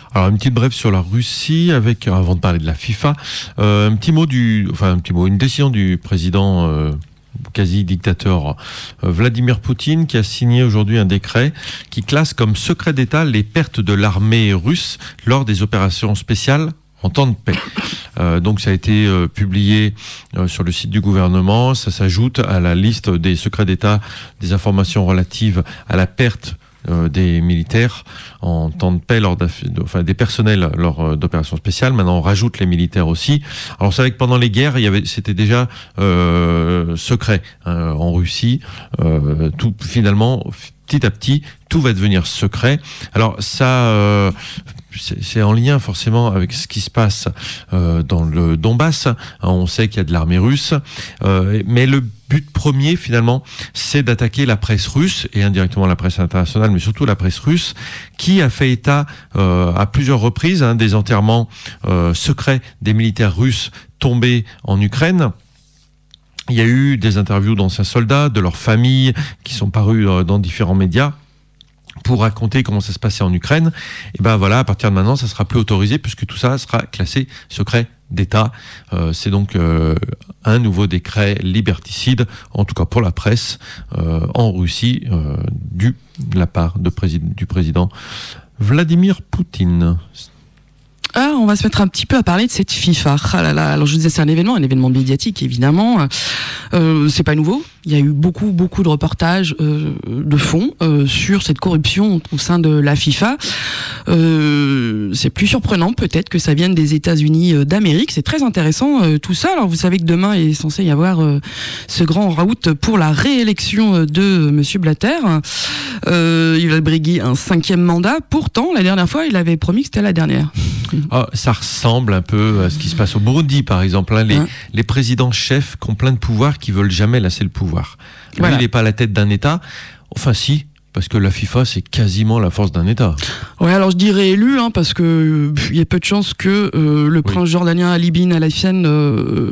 Alors, une petite brève sur la Russie, avec, avant de parler de la FIFA, euh, un petit mot du, enfin, un petit mot, une décision du président, euh, quasi-dictateur euh, Vladimir Poutine, qui a signé aujourd'hui un décret qui classe comme secret d'État les pertes de l'armée russe lors des opérations spéciales en temps de paix. Euh, donc ça a été euh, publié euh, sur le site du gouvernement. Ça s'ajoute à la liste des secrets d'État, des informations relatives à la perte euh, des militaires en temps de paix, lors de, enfin des personnels lors d'opérations spéciales. Maintenant, on rajoute les militaires aussi. Alors, c'est vrai que pendant les guerres, il y avait, c'était déjà euh, secret hein, en Russie. Euh, tout finalement, petit à petit, tout va devenir secret. Alors, ça. Euh, C'est, c'est en lien forcément avec ce qui se passe euh, dans le Donbass. On sait qu'il y a de l'armée russe, euh, mais le but premier finalement, c'est d'attaquer la presse russe et indirectement la presse internationale, mais surtout la presse russe, qui a fait état euh, à plusieurs reprises hein, des enterrements euh, secrets des militaires russes tombés en Ukraine. Il y a eu des interviews d'anciens soldats, de leurs familles, qui sont parues euh, dans différents médias, pour raconter comment ça se passait en Ukraine. Et ben voilà, à partir de maintenant, ça sera plus autorisé puisque tout ça sera classé secret d'État. Euh, c'est donc euh, un nouveau décret liberticide, en tout cas pour la presse, euh, en Russie, euh, du, de la part de prési- du président Vladimir Poutine. Ah, on va se mettre un petit peu à parler de cette FIFA. Ah là là, alors je vous disais, c'est un événement, un événement médiatique évidemment. Euh, c'est pas nouveau. Il y a eu beaucoup, beaucoup de reportages euh, de fond euh, sur cette corruption au sein de la FIFA. Euh, c'est plus surprenant peut-être que ça vienne des États-Unis d'Amérique. C'est très intéressant euh, tout ça. Alors vous savez que demain est censé y avoir euh, ce grand raout pour la réélection de Monsieur Blatter. Euh, il va briguer un cinquième mandat. Pourtant, la dernière fois, il avait promis que c'était la dernière. Oh, ça ressemble un peu à ce qui se passe au Burundi, par exemple. Hein, les, hein les présidents chefs qui ont plein de pouvoir, qui veulent jamais lasser le pouvoir. Lui, voilà. Il n'est pas à la tête d'un État. Enfin, si, parce que la FIFA, c'est quasiment la force d'un État. Ouais, alors je dirais élu, hein, parce que il euh, y a peu de chances que euh, le oui. prince jordanien Ali bin Al-Haytham euh,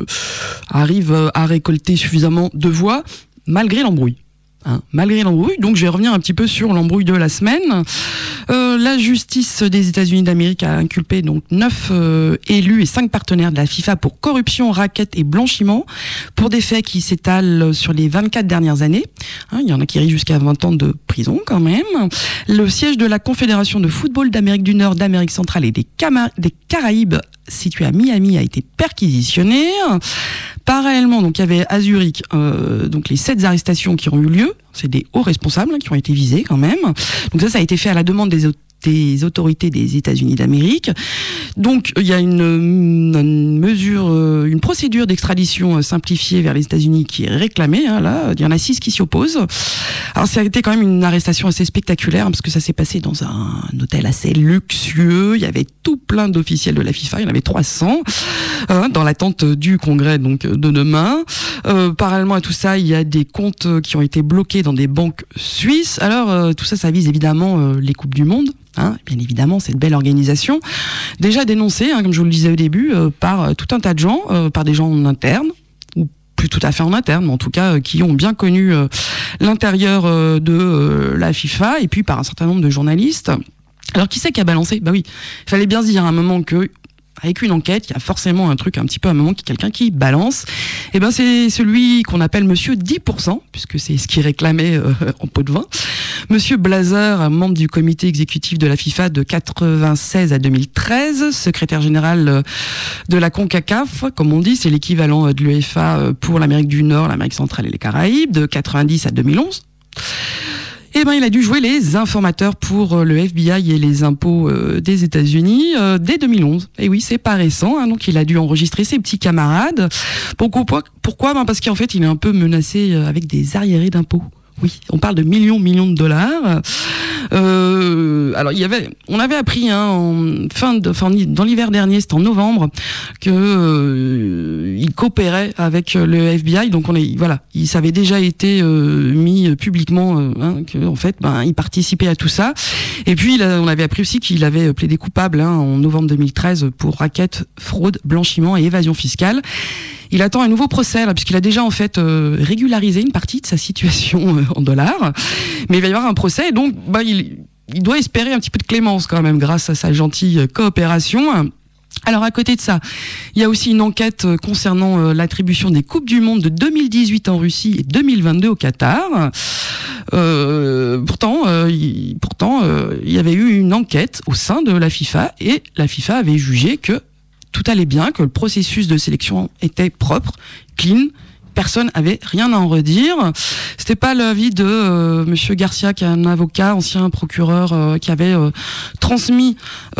arrive à récolter suffisamment de voix, malgré l'embrouille. Hein, malgré l'embrouille, donc je vais revenir un petit peu sur l'embrouille de la semaine. Euh, la justice des États-Unis d'Amérique a inculpé donc neuf euh, élus et cinq partenaires de la FIFA pour corruption, racket et blanchiment, pour des faits qui s'étalent sur les vingt-quatre dernières années. Hein, il y en a qui risquent jusqu'à vingt ans de prison quand même. Le siège de la Confédération de football d'Amérique du Nord, d'Amérique centrale et des, Cama- des Caraïbes, situé à Miami, a été perquisitionné. Parallèlement, donc il y avait à Zurich, euh, donc les sept arrestations qui ont eu lieu. C'est des hauts responsables hein, qui ont été visés quand même. Donc ça, ça a été fait à la demande des autorités. des autorités des États-Unis d'Amérique. Donc il y a une, une mesure, une procédure d'extradition simplifiée vers les États-Unis qui est réclamée. Hein, là, il y en a six qui s'y opposent. Alors ça a été quand même une arrestation assez spectaculaire hein, parce que ça s'est passé dans un, un hôtel assez luxueux. Il y avait tout plein d'officiels de la FIFA. Il y en avait trois cents hein, dans l'attente du congrès donc de demain. Euh, parallèlement à tout ça, il y a des comptes qui ont été bloqués dans des banques suisses. Alors euh, tout ça, ça vise évidemment euh, les coupes du monde. Hein, bien évidemment, cette belle organisation, déjà dénoncée, hein, comme je vous le disais au début, euh, par euh, tout un tas de gens, euh, par des gens en interne, ou plus tout à fait en interne, mais en tout cas euh, qui ont bien connu euh, l'intérieur euh, de euh, la FIFA, et puis par un certain nombre de journalistes. Alors qui c'est qui a balancé ? Bah oui, il fallait bien se dire à un moment que avec une enquête, il y a forcément un truc un petit peu à un moment qui quelqu'un qui balance. Et ben c'est celui qu'on appelle Monsieur dix pour cent, puisque c'est ce qu'il réclamait euh, en pot de vin. Monsieur Blazer, membre du comité exécutif de la FIFA de quatre-vingt-seize à deux mille treize, secrétaire général de la CONCACAF, comme on dit, c'est l'équivalent de l'UEFA pour l'Amérique du Nord, l'Amérique centrale et les Caraïbes, de quatre-vingt-dix à deux mille onze. Eh ben, il a dû jouer les informateurs pour le F B I et les impôts euh, des États-Unis euh, dès deux mille onze. Et oui, c'est pas récent, hein, donc il a dû enregistrer ses petits camarades. Pourquoi, pourquoi ben Parce qu'en fait, il est un peu menacé avec des arriérés d'impôts. Oui, on parle de millions, millions de dollars. Euh, alors, il y avait, on avait appris hein, en fin de, enfin, dans l'hiver dernier, c'était en novembre, que euh, il coopérait avec le F B I. Donc, on est, voilà, il ça avait déjà été euh, mis publiquement euh, hein, que, en fait, ben, il participait à tout ça. Et puis, il a, on avait appris aussi qu'il avait plaidé coupable hein, en novembre deux mille treize pour racket, fraude, blanchiment et évasion fiscale. Il attend un nouveau procès, là, puisqu'il a déjà en fait euh, régularisé une partie de sa situation euh, en dollars. Mais il va y avoir un procès, et donc bah, il, il doit espérer un petit peu de clémence quand même grâce à sa gentille coopération. Alors à côté de ça, il y a aussi une enquête concernant euh, l'attribution des Coupes du Monde de deux mille dix-huit en Russie et deux mille vingt-deux au Qatar. Euh, pourtant, euh, il, pourtant, euh, il y avait eu une enquête au sein de la FIFA et la FIFA avait jugé que tout allait bien, que le processus de sélection était propre, clean. Personne avait rien à en redire. C'était pas l'avis de euh, Monsieur Garcia, qui est un avocat, ancien procureur, euh, qui avait euh, transmis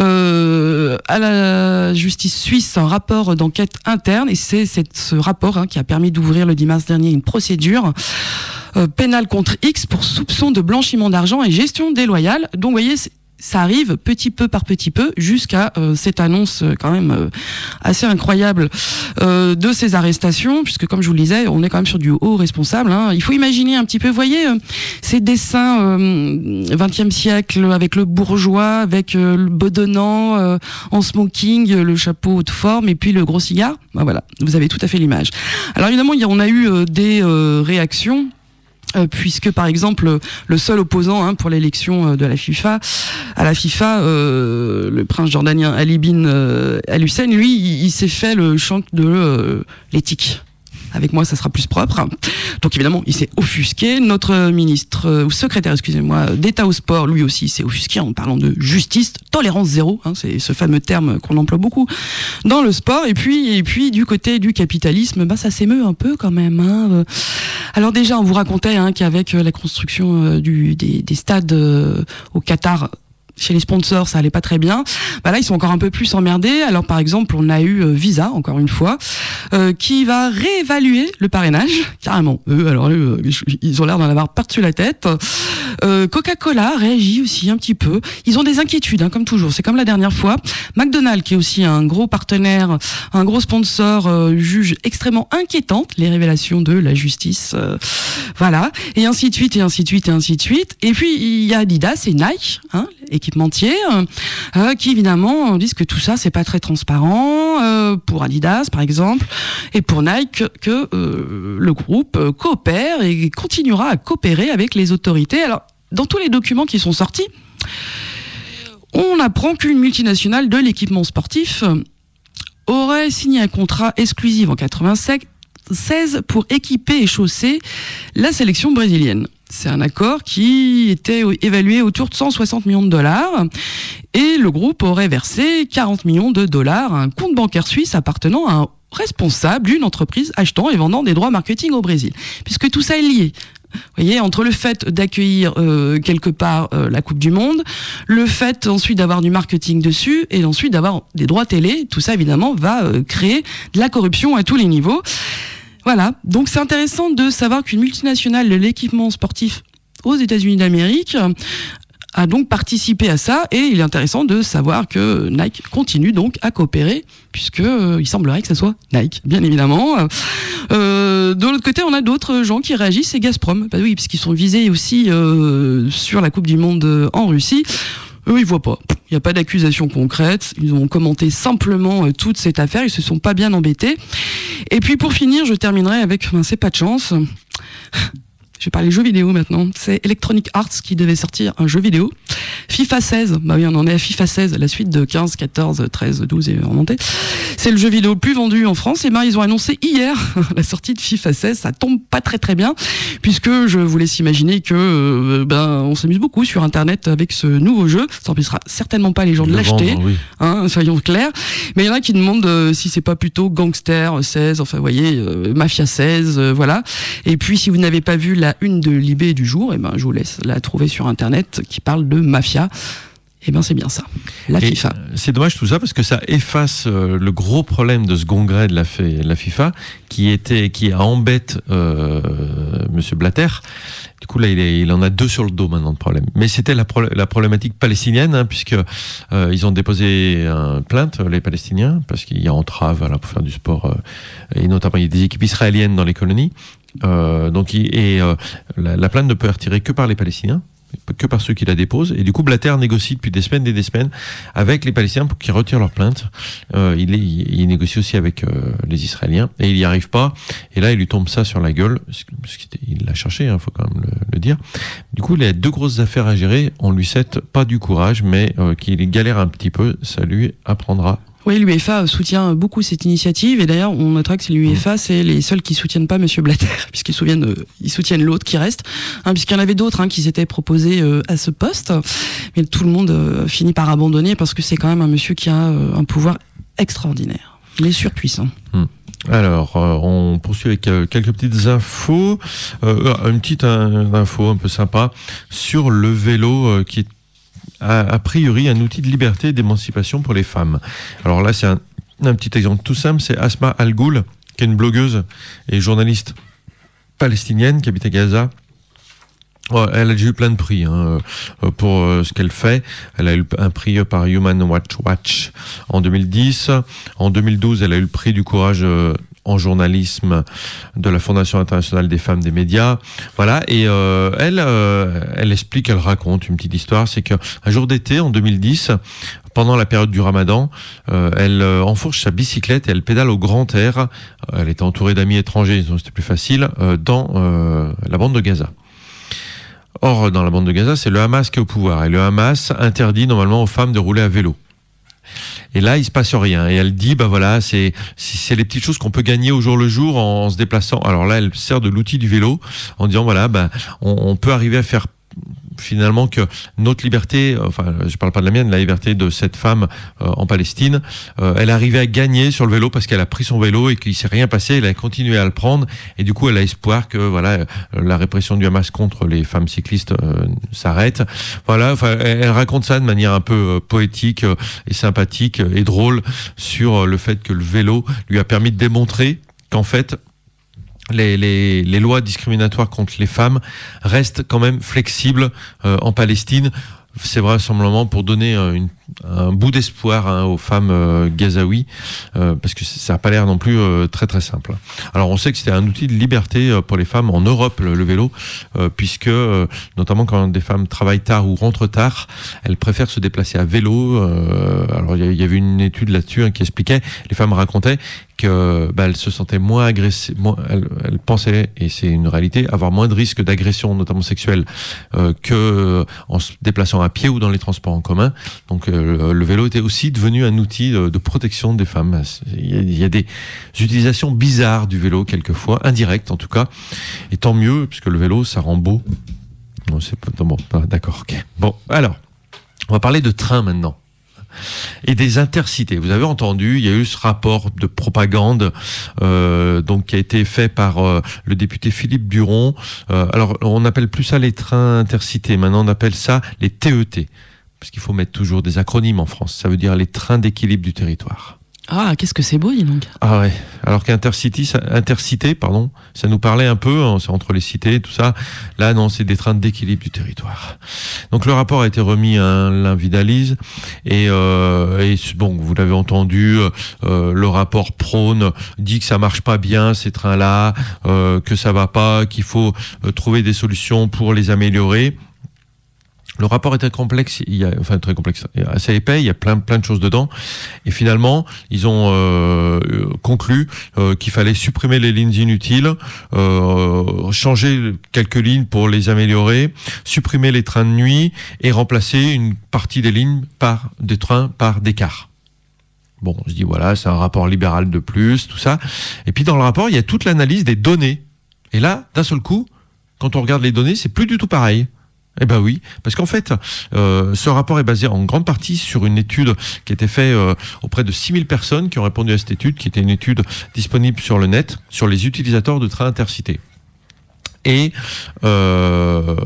euh, à la justice suisse un rapport d'enquête interne. Et c'est, c'est ce rapport hein, qui a permis d'ouvrir le dix mars dernier une procédure euh, pénale contre X pour soupçon de blanchiment d'argent et gestion déloyale. Donc, vous voyez, c'est, ça arrive petit peu par petit peu jusqu'à euh, cette annonce euh, quand même euh, assez incroyable euh, de ces arrestations, puisque comme je vous le disais, on est quand même sur du haut responsable. Hein. Il faut imaginer un petit peu, vous voyez, euh, ces dessins euh, vingtième siècle avec le bourgeois, avec euh, le bedonnant euh, en smoking, le chapeau de forme et puis le gros cigare. Ben voilà, vous avez tout à fait l'image. Alors évidemment, on a eu euh, des euh, réactions. Euh, puisque par exemple le seul opposant hein, pour l'élection euh, de la FIFA à la FIFA, euh, le prince jordanien Ali bin euh, Al Hussein, lui, il, il s'est fait le chant de euh, l'éthique. Avec moi, ça sera plus propre. Donc évidemment, il s'est offusqué. Notre ministre, euh, ou secrétaire, excusez-moi, d'État au sport, lui aussi, s'est offusqué en parlant de justice, tolérance zéro. Hein, c'est ce fameux terme qu'on emploie beaucoup dans le sport. Et puis, et puis du côté du capitalisme, bah ça s'émeut un peu quand même. Hein. Alors déjà, on vous racontait hein, qu'avec la construction euh, du, des, des stades euh, au Qatar, chez les sponsors, ça allait pas très bien. Bah là, ils sont encore un peu plus emmerdés. Alors, par exemple, on a eu euh, Visa, encore une fois, euh, qui va réévaluer le parrainage, carrément. Eux, alors, eux, ils ont l'air d'en avoir par-dessus la tête. Euh, Coca-Cola réagit aussi un petit peu. Ils ont des inquiétudes, hein, comme toujours. C'est comme la dernière fois. McDonald's, qui est aussi un gros partenaire, un gros sponsor, euh, juge extrêmement inquiétante les révélations de la justice. Euh, voilà. Et ainsi de suite, et ainsi de suite, et ainsi de suite. Et puis, il y a Adidas et Nike, hein, équipementiers, euh, qui évidemment disent que tout ça c'est pas très transparent euh, pour Adidas par exemple et pour Nike que, que euh, le groupe euh, coopère et continuera à coopérer avec les autorités. Alors dans tous les documents qui sont sortis, on apprend qu'une multinationale de l'équipement sportif aurait signé un contrat exclusif en quatre-vingt-seize pour équiper et chausser la sélection brésilienne. C'est un accord qui était évalué autour de cent soixante millions de dollars et le groupe aurait versé quarante millions de dollars à un compte bancaire suisse appartenant à un responsable d'une entreprise achetant et vendant des droits marketing au Brésil. Puisque tout ça est lié. Vous voyez, entre le fait d'accueillir euh, quelque part euh, la Coupe du Monde, le fait ensuite d'avoir du marketing dessus et ensuite d'avoir des droits télé, tout ça évidemment va euh, créer de la corruption à tous les niveaux. Voilà, donc c'est intéressant de savoir qu'une multinationale de l'équipement sportif aux États-Unis d'Amérique a donc participé à ça, et il est intéressant de savoir que Nike continue donc à coopérer, puisque euh, il semblerait que ce soit Nike, bien évidemment. Euh, de l'autre côté, on a d'autres gens qui réagissent, c'est Gazprom, bah oui, parce qu'ils sont visés aussi euh, sur la Coupe du Monde en Russie. Eux, ils voient pas. Il n'y a pas d'accusation concrète. Ils ont commenté simplement euh, toute cette affaire. Ils se sont pas bien embêtés. Et puis, pour finir, je terminerai avec, ben, c'est pas de chance. Je vais parler jeux vidéo maintenant. C'est Electronic Arts qui devait sortir un jeu vidéo. FIFA seize. Bah oui, on en est à FIFA seize, la suite de quinze, quatorze, treize, douze et remonté. C'est le jeu vidéo le plus vendu en France. Et ben, ils ont annoncé hier la sortie de FIFA seize. Ça tombe pas très très bien, puisque je vous laisse imaginer que, euh, ben, on s'amuse beaucoup sur Internet avec ce nouveau jeu. Ça n'empêchera certainement pas les gens de le l'acheter. vendre, oui. Hein, soyons clairs. Mais il y en a qui demandent euh, si c'est pas plutôt Gangster seize, enfin, vous voyez, euh, Mafia seize, euh, voilà. Et puis, si vous n'avez pas vu la une de Libé du jour, et ben, je vous laisse la trouver sur Internet, qui parle de Mafia. Et ben, c'est bien ça, la et FIFA. C'est dommage tout ça, parce que ça efface euh, le gros problème de ce congrès de la, F- la FIFA, qui était, qui embête euh, Monsieur Blatter. Du coup, là, il, est, il en a deux sur le dos maintenant de problème. Mais c'était la, pro- la problématique palestinienne, hein, puisque euh, ils ont déposé une plainte, les Palestiniens, parce qu'il y a entrave voilà, pour faire du sport, euh, et notamment il y a des équipes israéliennes dans les colonies. Euh, donc, et euh, la, la plainte ne peut être retirée que par les Palestiniens. que par ceux qui la déposent. Et du coup, Blatter négocie depuis des semaines et des semaines avec les Palestiniens pour qu'ils retirent leur plainte. Euh, il, est, il, il négocie aussi avec euh, les Israéliens et il n'y arrive pas. Et là, il lui tombe ça sur la gueule. Parce qu'il l'a cherché, il hein, faut quand même le, le dire. Du coup, il a deux grosses affaires à gérer. On lui cède pas du courage, mais euh, qu'il galère un petit peu, ça lui apprendra. Oui, l'UEFA soutient beaucoup cette initiative et d'ailleurs on notera que c'est l'UEFA, c'est les seuls qui soutiennent pas Monsieur Blatter puisqu'ils soutiennent, euh, ils soutiennent l'autre qui reste, hein, puisqu'il y en avait d'autres hein, qui s'étaient proposés euh, à ce poste, mais tout le monde euh, finit par abandonner parce que c'est quand même un monsieur qui a euh, un pouvoir extraordinaire, il est surpuissant. Hum. Alors, euh, on poursuit avec euh, quelques petites infos, euh, une petite un, info un peu sympa sur le vélo euh, qui est A, a priori un outil de liberté et d'émancipation pour les femmes. Alors là, c'est un, un petit exemple tout simple, c'est Asma Al-Ghoul, qui est une blogueuse et journaliste palestinienne qui habite à Gaza. Oh, elle a déjà eu plein de prix hein, pour euh, ce qu'elle fait. Elle a eu un prix par Human Rights Watch en deux mille dix. En deux mille douze, elle a eu le prix du courage euh, en journalisme de la Fondation internationale des femmes des médias. Voilà, et euh, elle, euh, elle explique, elle raconte une petite histoire, c'est qu'un jour d'été, en deux mille dix, pendant la période du Ramadan, euh, elle euh, enfourche sa bicyclette et elle pédale au grand air. Elle était entourée d'amis étrangers, donc c'était plus facile, euh, dans euh, la bande de Gaza. Or, dans la bande de Gaza, c'est le Hamas qui est au pouvoir. Et le Hamas interdit normalement aux femmes de rouler à vélo. Et là, il se passe rien. Et elle dit, bah voilà, c'est, c'est les petites choses qu'on peut gagner au jour le jour en, en se déplaçant. Alors là, elle sert de l'outil du vélo en disant, voilà, bah, on, on peut arriver à faire finalement que notre liberté, enfin je parle pas de la mienne, la liberté de cette femme euh, en Palestine, euh, elle arrivait à gagner sur le vélo parce qu'elle a pris son vélo et qu'il s'est rien passé, elle a continué à le prendre et du coup elle a espoir que voilà la répression du Hamas contre les femmes cyclistes euh, s'arrête. Voilà, enfin elle, elle raconte ça de manière un peu euh, poétique euh, et sympathique euh, et drôle sur euh, le fait que le vélo lui a permis de démontrer qu'en fait Les, les, les lois discriminatoires contre les femmes restent quand même flexibles euh, en Palestine. C'est vrai, simplement pour donner euh, une, un bout d'espoir hein, aux femmes euh, gazaouis, euh, parce que ça n'a pas l'air non plus euh, très très simple. Alors on sait que c'était un outil de liberté euh, pour les femmes en Europe, le, le vélo, euh, puisque euh, notamment quand des femmes travaillent tard ou rentrent tard, elles préfèrent se déplacer à vélo. Euh, alors il y, y avait une étude là-dessus hein, qui expliquait, les femmes racontaient que bah, elles se sentaient moins agressées, moins, elles, elles pensaient, et c'est une réalité, avoir moins de risques d'agression, notamment sexuelle, euh, que euh, en se déplaçant à pied ou dans les transports en commun. Donc euh, le vélo était aussi devenu un outil de, de protection des femmes. Il y, a, il y a des utilisations bizarres du vélo quelquefois, indirectes en tout cas, et tant mieux, puisque le vélo ça rend beau. Non, c'est pas bon, d'accord, ok. Bon, alors, on va parler de train maintenant. Et des intercités. Vous avez entendu, il y a eu ce rapport de propagande euh, donc qui a été fait par euh, le député Philippe Duron. Euh, alors, on n'appelle plus ça les trains intercités. Maintenant, on appelle ça les T E T. Parce qu'il faut mettre toujours des acronymes en France. Ça veut dire les trains d'équilibre du territoire. Ah, qu'est-ce que c'est beau, dis donc. Ah ouais. Alors qu'Intercity, ça, Intercité, pardon, ça nous parlait un peu, hein, c'est entre les cités, tout ça. Là, non, c'est des trains d'équilibre du territoire. Donc le rapport a été remis à l'Invidalise et, euh, et bon, vous l'avez entendu, euh, le rapport prône, dit que ça marche pas bien ces trains-là, euh, que ça va pas, qu'il faut euh, trouver des solutions pour les améliorer. Le rapport est très complexe, il y a, enfin très complexe, assez épais, il y a plein plein de choses dedans. Et finalement, ils ont euh, conclu euh, qu'il fallait supprimer les lignes inutiles, euh, changer quelques lignes pour les améliorer, supprimer les trains de nuit et remplacer une partie des lignes par des trains par des cars. Bon, on se dit voilà, c'est un rapport libéral de plus, tout ça. Et puis dans le rapport, il y a toute l'analyse des données. Et là, d'un seul coup, quand on regarde les données, c'est plus du tout pareil. Eh ben oui, parce qu'en fait, euh, ce rapport est basé en grande partie sur une étude qui a été faite euh, auprès de six mille personnes qui ont répondu à cette étude, qui était une étude disponible sur le net, sur les utilisateurs de trains intercités. Et euh,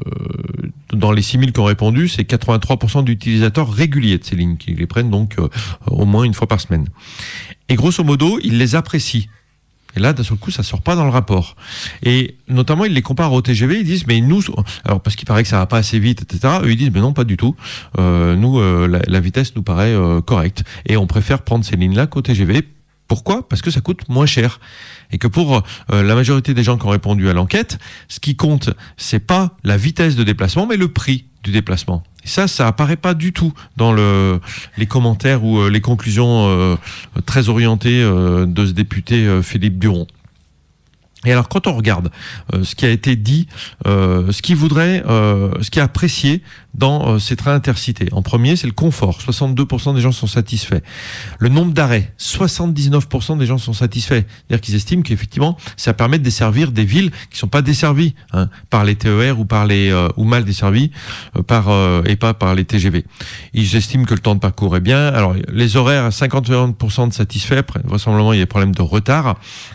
dans les six mille qui ont répondu, c'est quatre-vingt-trois pour cent d'utilisateurs réguliers de ces lignes, qui les prennent donc euh, au moins une fois par semaine. Et grosso modo, ils les apprécient. Et là, d'un seul coup, ça sort pas dans le rapport. Et notamment, ils les comparent au T G V. Ils disent, mais nous, alors parce qu'il paraît que ça va pas assez vite, et cetera. Eux, ils disent, mais non, pas du tout. Euh, nous, euh, la, la vitesse nous paraît euh, correcte. Et on préfère prendre ces lignes-là qu'au T G V Pourquoi ? Parce que ça coûte moins cher. Et que pour euh, la majorité des gens qui ont répondu à l'enquête, ce qui compte, c'est pas la vitesse de déplacement, mais le prix du déplacement. Et ça, ça apparaît pas du tout dans le, les commentaires ou euh, les conclusions euh, très orientées euh, de ce député euh, Philippe Duron. Et alors, quand on regarde euh, ce qui a été dit, euh, ce qu'il voudrait, euh, ce qui est apprécié dans euh, ces trains intercités. En premier, c'est le confort. soixante-deux pour cent des gens sont satisfaits. Le nombre d'arrêts, soixante-dix-neuf pour cent des gens sont satisfaits. C'est-à-dire qu'ils estiment qu'effectivement, ça permet de desservir des villes qui sont pas desservies hein, par les T E R ou par les euh, ou mal desservies euh, par euh, et pas par les T G V. Ils estiment que le temps de parcours est bien. Alors, les horaires, cinquante et un pour cent de satisfaits. Vraisemblablement, il y a des problèmes de retard.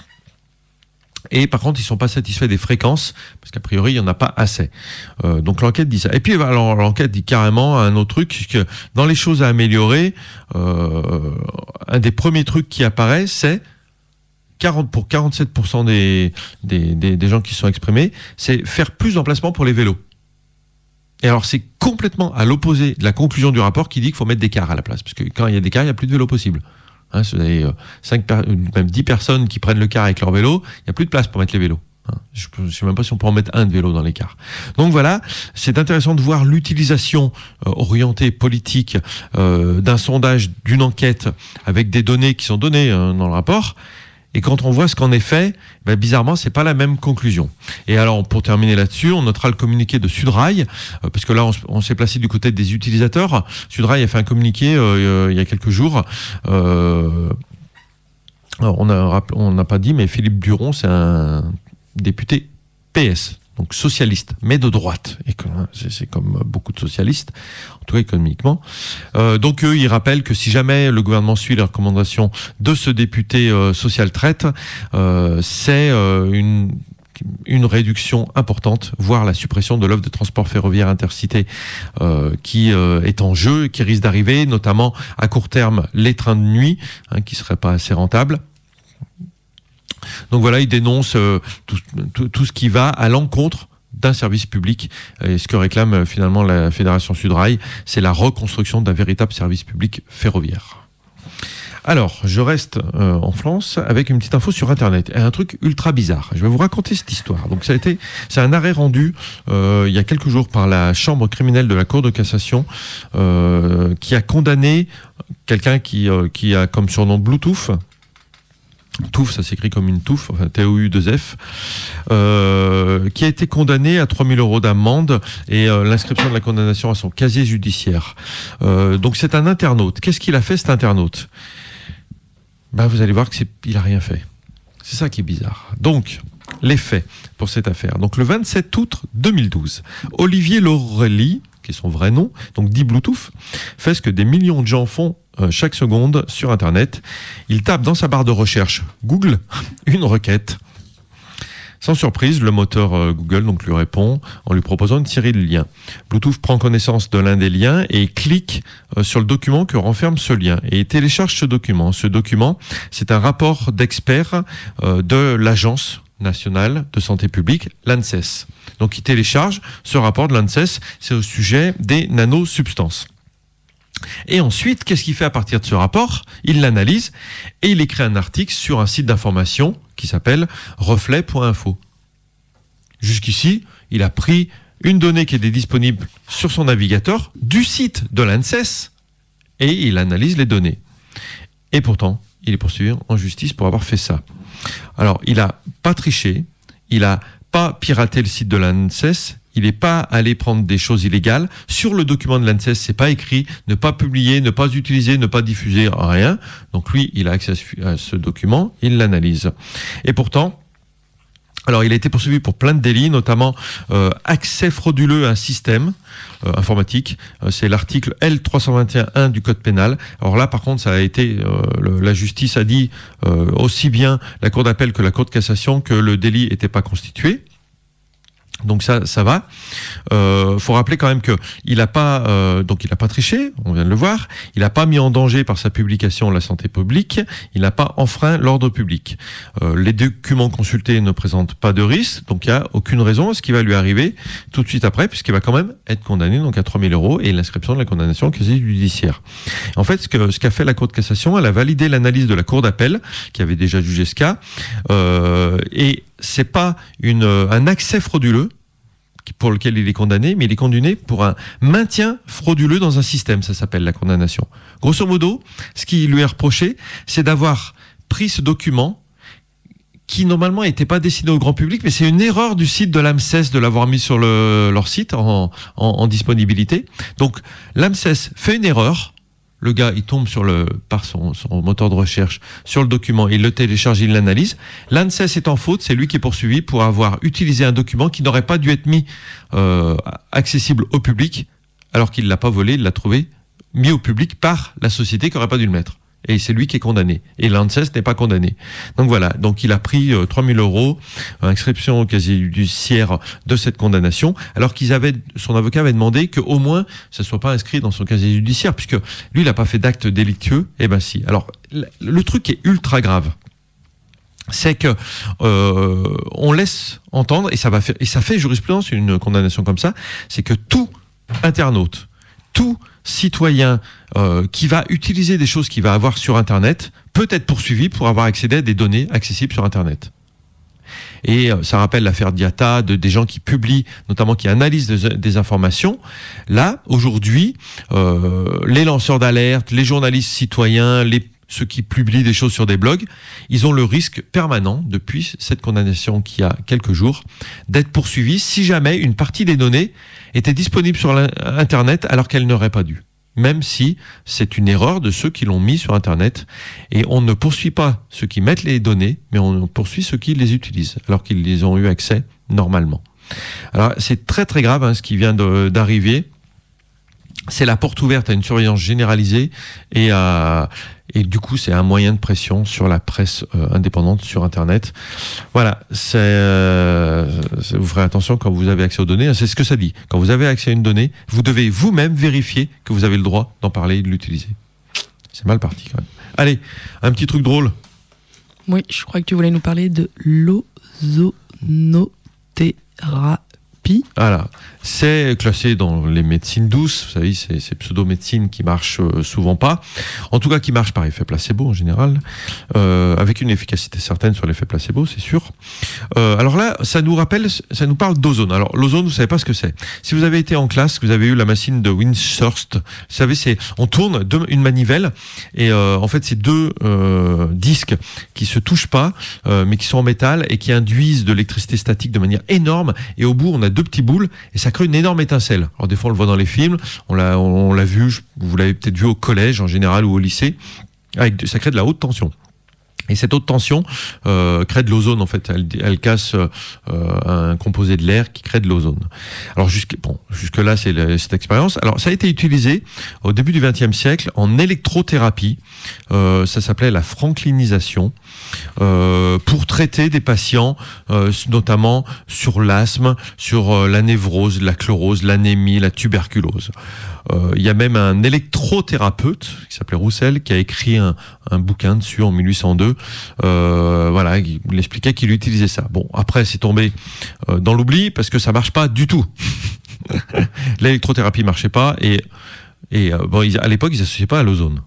Et par contre, ils sont pas satisfaits des fréquences, parce qu'a priori, il y en a pas assez. Euh, donc l'enquête dit ça. Et puis, alors, l'enquête dit carrément un autre truc, puisque dans les choses à améliorer, euh, un des premiers trucs qui apparaît, c'est quarante pour quarante-sept pour cent des, des, des, des gens qui sont exprimés, c'est faire plus d'emplacements pour les vélos. Et alors, c'est complètement à l'opposé de la conclusion du rapport qui dit qu'il faut mettre des cars à la place, parce que quand il y a des cars, il n'y a plus de vélos possibles. Hein, si vous avez cinq, même dix personnes qui prennent le car avec leur vélo, il n'y a plus de place pour mettre les vélos. Hein, je ne sais même pas si on peut en mettre un de vélo dans les cars. Donc voilà, c'est intéressant de voir l'utilisation euh, orientée politique euh, d'un sondage, d'une enquête avec des données qui sont données euh, dans le rapport. Et quand on voit ce qu'en est fait, ben bizarrement, c'est pas la même conclusion. Et alors, pour terminer là-dessus, on notera le communiqué de Sudrail, euh, parce que là, on, on s'est placé du côté des utilisateurs. Sudrail a fait un communiqué euh, il y a quelques jours. Euh, alors on a, on n'a pas dit, mais Philippe Duron, c'est un député P S. Donc socialiste, mais de droite. Et c'est, c'est comme beaucoup de socialistes, en tout cas économiquement. Euh, donc eux, ils rappellent que si jamais le gouvernement suit les recommandations de ce député euh, social-traite, euh, c'est euh, une une réduction importante, voire la suppression de l'offre de transport ferroviaire intercité euh, qui euh, est en jeu, qui risque d'arriver, notamment à court terme les trains de nuit, hein, qui seraient pas assez rentables. Donc voilà, il dénonce euh, tout, tout, tout ce qui va à l'encontre d'un service public. Et ce que réclame euh, finalement la Fédération Sudrail, c'est la reconstruction d'un véritable service public ferroviaire. Alors, je reste euh, en France avec une petite info sur Internet. Et un truc ultra bizarre. Je vais vous raconter cette histoire. Donc ça a été, c'est un arrêt rendu euh, il y a quelques jours par la chambre criminelle de la Cour de cassation euh, qui a condamné quelqu'un qui, euh, qui a comme surnom Bluetooth. Touffe, ça s'écrit comme une touffe, enfin T O U deux F, euh, qui a été condamné à trois mille euros d'amende et euh, l'inscription de la condamnation à son casier judiciaire. Euh, donc c'est un internaute. Qu'est-ce qu'il a fait cet internaute ? Ben, vous allez voir que c'est, il a rien fait. C'est ça qui est bizarre. Donc, les faits pour cette affaire. Donc le vingt-sept août deux mille douze, Olivier Laurelli, qui est son vrai nom, donc dit Bluetooth, fait ce que des millions de gens font euh, chaque seconde sur Internet. Il tape dans sa barre de recherche Google une requête. Sans surprise, le moteur euh, Google donc lui répond en lui proposant une série de liens. Bluetooth prend connaissance de l'un des liens et clique euh, sur le document que renferme ce lien et télécharge ce document. Ce document, c'est un rapport d'experts euh, de l'Agence nationale de santé publique, l'ANSES. Donc il télécharge ce rapport de l'ANSES, c'est au sujet des nanosubstances. Et ensuite, qu'est-ce qu'il fait à partir de ce rapport ? Il l'analyse et il écrit un article sur un site d'information qui s'appelle reflet point info. Jusqu'ici, il a pris une donnée qui était disponible sur son navigateur du site de l'ANSES et il analyse les données. Et pourtant, il est poursuivi en justice pour avoir fait ça. Alors, il n'a pas triché, il n'a pas piraté le site de l'ANSES, il n'est pas allé prendre des choses illégales. Sur le document de l'ANSES, c'est pas écrit ne pas publier, ne pas utiliser, ne pas diffuser, rien. Donc lui, il a accès à ce document, il l'analyse. Et pourtant, alors il a été poursuivi pour plein de délits, notamment euh, accès frauduleux à un système euh, informatique. Euh, c'est l'article L trois cent vingt et un un du Code pénal. Alors là, par contre, ça a été, euh, le, la justice a dit euh, aussi bien la Cour d'appel que la Cour de cassation que le délit n'était pas constitué. Donc ça, ça va. Euh, faut rappeler quand même que il a pas, euh, donc il a pas triché. On vient de le voir. Il a pas mis en danger par sa publication la santé publique. Il n'a pas enfreint l'ordre public. Euh, les documents consultés ne présentent pas de risque, donc il y a aucune raison à ce qui va lui arriver tout de suite après, puisqu'il va quand même être condamné donc à trois mille euros et l'inscription de la condamnation au casier judiciaire. En fait, ce que ce qu'a fait la Cour de cassation, elle a validé l'analyse de la Cour d'appel qui avait déjà jugé ce cas, euh, et c'est pas une, un accès frauduleux pour lequel il est condamné, mais il est condamné pour un maintien frauduleux dans un système, ça s'appelle la condamnation. Grosso modo, ce qui lui est reproché, c'est d'avoir pris ce document qui normalement n'était pas destiné au grand public, mais c'est une erreur du site de l'AMSES de l'avoir mis sur le, leur site en, en, en disponibilité. Donc l'AMSES fait une erreur. Le gars, il tombe sur le, par son, son moteur de recherche sur le document, il le télécharge, il l'analyse. L'ANSES est en faute, c'est lui qui est poursuivi pour avoir utilisé un document qui n'aurait pas dû être mis euh, accessible au public, alors qu'il l'a pas volé, il l'a trouvé mis au public par la société qui n'aurait pas dû le mettre. Et c'est lui qui est condamné. Et l'ANSES n'est pas condamné. Donc voilà. Donc il a pris euh, trois mille euros, euh, inscription au casier judiciaire de cette condamnation, alors qu'ils avaient, son avocat avait demandé qu'au moins ça soit pas inscrit dans son casier judiciaire, puisque lui il n'a pas fait d'acte délictueux. Eh ben si. Alors le, le truc est ultra grave. C'est que euh, on laisse entendre, et ça va faire, et ça fait jurisprudence une condamnation comme ça, c'est que tout internaute, tout citoyen euh, qui va utiliser des choses qu'il va avoir sur Internet peut être poursuivi pour avoir accédé à des données accessibles sur Internet. Et euh, ça rappelle l'affaire Diata, de, des gens qui publient, notamment qui analysent des, des informations. Là, aujourd'hui, euh, les lanceurs d'alerte, les journalistes citoyens, les ceux qui publient des choses sur des blogs, ils ont le risque permanent, depuis cette condamnation qui a quelques jours, d'être poursuivis si jamais une partie des données était disponible sur Internet alors qu'elle n'aurait pas dû. Même si c'est une erreur de ceux qui l'ont mis sur Internet. Et on ne poursuit pas ceux qui mettent les données, mais on poursuit ceux qui les utilisent, alors qu'ils les ont eu accès normalement. Alors c'est très très grave hein, ce qui vient de, d'arriver. C'est la porte ouverte à une surveillance généralisée et à... Et du coup, c'est un moyen de pression sur la presse euh, indépendante sur Internet. Voilà, c'est, euh, c'est, vous ferez attention quand vous avez accès aux données. C'est ce que ça dit. Quand vous avez accès à une donnée, vous devez vous-même vérifier que vous avez le droit d'en parler et de l'utiliser. C'est mal parti quand même. Allez, un petit truc drôle. Oui, je crois que tu voulais nous parler de l'ozonothérapie. Voilà, c'est classé dans les médecines douces, vous savez, c'est ces pseudo-médecines qui marchent euh, souvent pas, en tout cas qui marchent par effet placebo en général, euh, avec une efficacité certaine sur l'effet placebo, c'est sûr. Euh, alors là, ça nous rappelle, ça nous parle d'ozone. Alors l'ozone, vous savez pas ce que c'est. Si vous avez été en classe, vous avez eu la machine de Windthirst, vous savez, c'est, on tourne deux, une manivelle, et euh, en fait c'est deux euh, disques qui se touchent pas, euh, mais qui sont en métal et qui induisent de l'électricité statique de manière énorme, et au bout on a deux petits boules et ça crée une énorme étincelle. Alors des fois on le voit dans les films, on l'a, on l'a vu, vous l'avez peut-être vu au collège en général ou au lycée, avec, ça crée de la haute tension. Et cette haute tension euh, crée de l'ozone en fait, elle, elle casse euh, un composé de l'air qui crée de l'ozone. Alors jusque bon, jusque là c'est le, cette expérience. Alors ça a été utilisé au début du vingtième siècle en électrothérapie. Euh, ça s'appelait la franklinisation euh, pour traiter des patients, euh, notamment sur l'asthme, sur euh, la névrose, la chlorose, l'anémie, la tuberculose. Euh, il y a même un électrothérapeute qui s'appelait Roussel qui a écrit un, un bouquin dessus en mille huit cent deux. Euh, voilà, il expliquait qu'il utilisait ça. Bon, après c'est tombé euh, dans l'oubli parce que ça marche pas du tout. L'électrothérapie marchait pas et et euh, bon, ils, à l'époque ils associaient pas à l'ozone.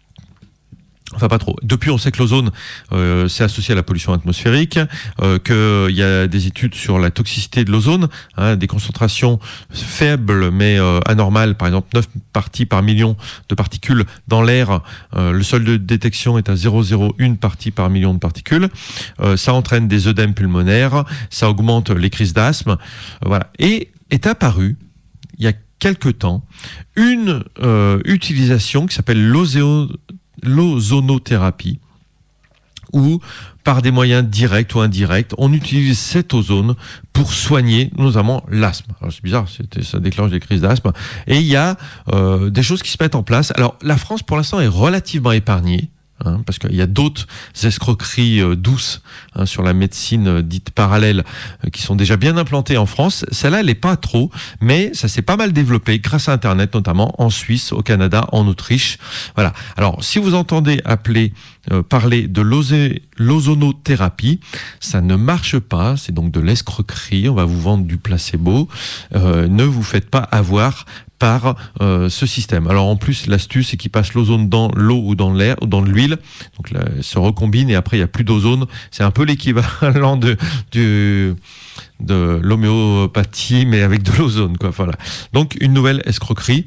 Enfin pas trop. Depuis on sait que l'ozone euh, c'est associé à la pollution atmosphérique, euh, qu'il y a des études sur la toxicité de l'ozone, hein, des concentrations faibles mais euh, anormales, par exemple neuf parties par million de particules dans l'air, euh, le seuil de détection est à zéro virgule zéro un partie par million de particules, euh, ça entraîne des œdèmes pulmonaires, ça augmente les crises d'asthme, euh, voilà. Et est apparu il y a quelque temps une euh, utilisation qui s'appelle l'ozéo l'ozonothérapie, où par des moyens directs ou indirects, on utilise cette ozone pour soigner notamment l'asthme. Alors c'est bizarre, c'était, ça déclenche des crises d'asthme. Et il y a euh, des choses qui se mettent en place. Alors la France pour l'instant est relativement épargnée. Hein, parce qu'il y a d'autres escroqueries euh, douces hein, sur la médecine euh, dite parallèle euh, qui sont déjà bien implantées en France. Celle-là, elle n'est pas trop, mais ça s'est pas mal développé grâce à Internet, notamment en Suisse, au Canada, en Autriche. Voilà. Alors, si vous entendez appeler, euh, parler de l'osé, l'ozonothérapie, ça ne marche pas. C'est donc de l'escroquerie. On va vous vendre du placebo. Euh, ne vous faites pas avoir par euh, ce système. Alors en plus, l'astuce, c'est qu'ils passent l'ozone dans l'eau ou dans l'air ou dans l'huile. Donc là, se recombine et après, il n'y a plus d'ozone. C'est un peu l'équivalent de, de, de l'homéopathie, mais avec de l'ozone, quoi. Voilà. Donc, une nouvelle escroquerie.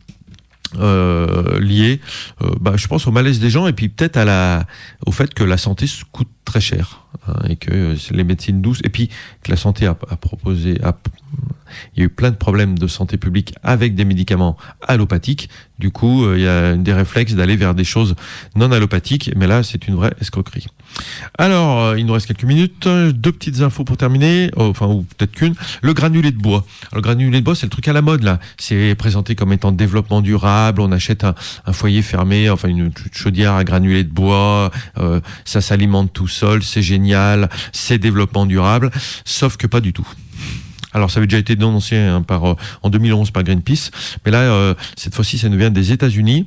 Euh, lié, euh, bah, je pense au malaise des gens et puis peut-être à la, au fait que la santé coûte très cher hein, et que euh, les médecines douces et puis que la santé a, a proposé, a, il y a eu plein de problèmes de santé publique avec des médicaments allopathiques. Du coup, euh, il y a des réflexes d'aller vers des choses non allopathiques, mais là, c'est une vraie escroquerie. Alors, euh, il nous reste quelques minutes. Deux petites infos pour terminer, oh, enfin, ou peut-être qu'une. Le granulé de bois. Alors, le granulé de bois, c'est le truc à la mode, là. C'est présenté comme étant développement durable. On achète un, un foyer fermé, enfin, une chaudière à granulé de bois. Euh, ça s'alimente tout seul. C'est génial. C'est développement durable. Sauf que pas du tout. Alors, ça avait déjà été dénoncé hein, par, euh, en deux mille onze par Greenpeace. Mais là, euh, cette fois-ci, ça nous vient des États-Unis,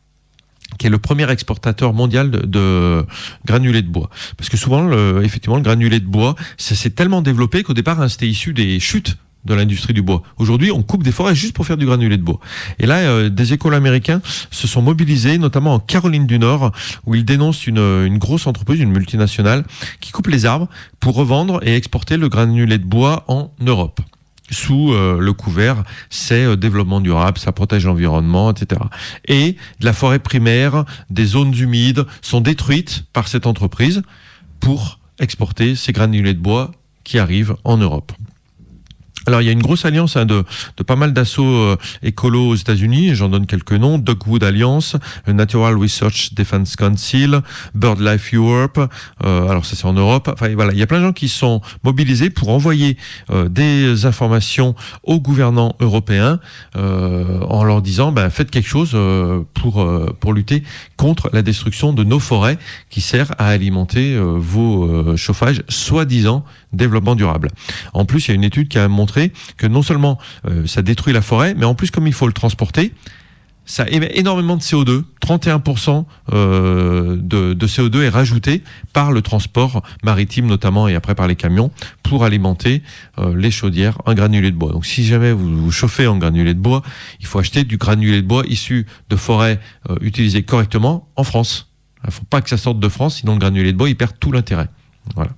qui est le premier exportateur mondial de, de granulés de bois. Parce que souvent, le, effectivement, le granulé de bois, ça s'est tellement développé qu'au départ, hein, c'était issu des chutes de l'industrie du bois. Aujourd'hui, on coupe des forêts juste pour faire du granulé de bois. Et là, euh, des écoles américains se sont mobilisés, notamment en Caroline du Nord, où ils dénoncent une, une grosse entreprise, une multinationale, qui coupe les arbres pour revendre et exporter le granulé de bois en Europe. Sous euh, le couvert, c'est euh, développement durable, ça protège l'environnement, et cetera. Et de la forêt primaire, des zones humides sont détruites par cette entreprise pour exporter ces granulés de bois qui arrivent en Europe. Alors, il y a une grosse alliance hein, de, de pas mal d'assauts euh, écolos aux États-Unis. J'en donne quelques noms. Dogwood Alliance, le Natural Research Defense Council, BirdLife Europe. Euh, alors, ça, c'est en Europe. Enfin, voilà. Il y a plein de gens qui sont mobilisés pour envoyer euh, des informations aux gouvernants européens euh, en leur disant, ben, faites quelque chose euh, pour, euh, pour lutter contre la destruction de nos forêts qui sert à alimenter euh, vos euh, chauffages, soi-disant développement durable. En plus, il y a une étude qui a montré que non seulement euh, ça détruit la forêt, mais en plus, comme il faut le transporter, ça émet énormément de C O deux. trente et un pour cent euh, de, de C O deux est rajouté par le transport maritime notamment et après par les camions pour alimenter euh, les chaudières en granulé de bois. Donc si jamais vous vous chauffez en granulé de bois, il faut acheter du granulé de bois issu de forêts euh, utilisées correctement en France. Il ne faut pas que ça sorte de France, sinon le granulé de bois, il perd tout l'intérêt. Voilà.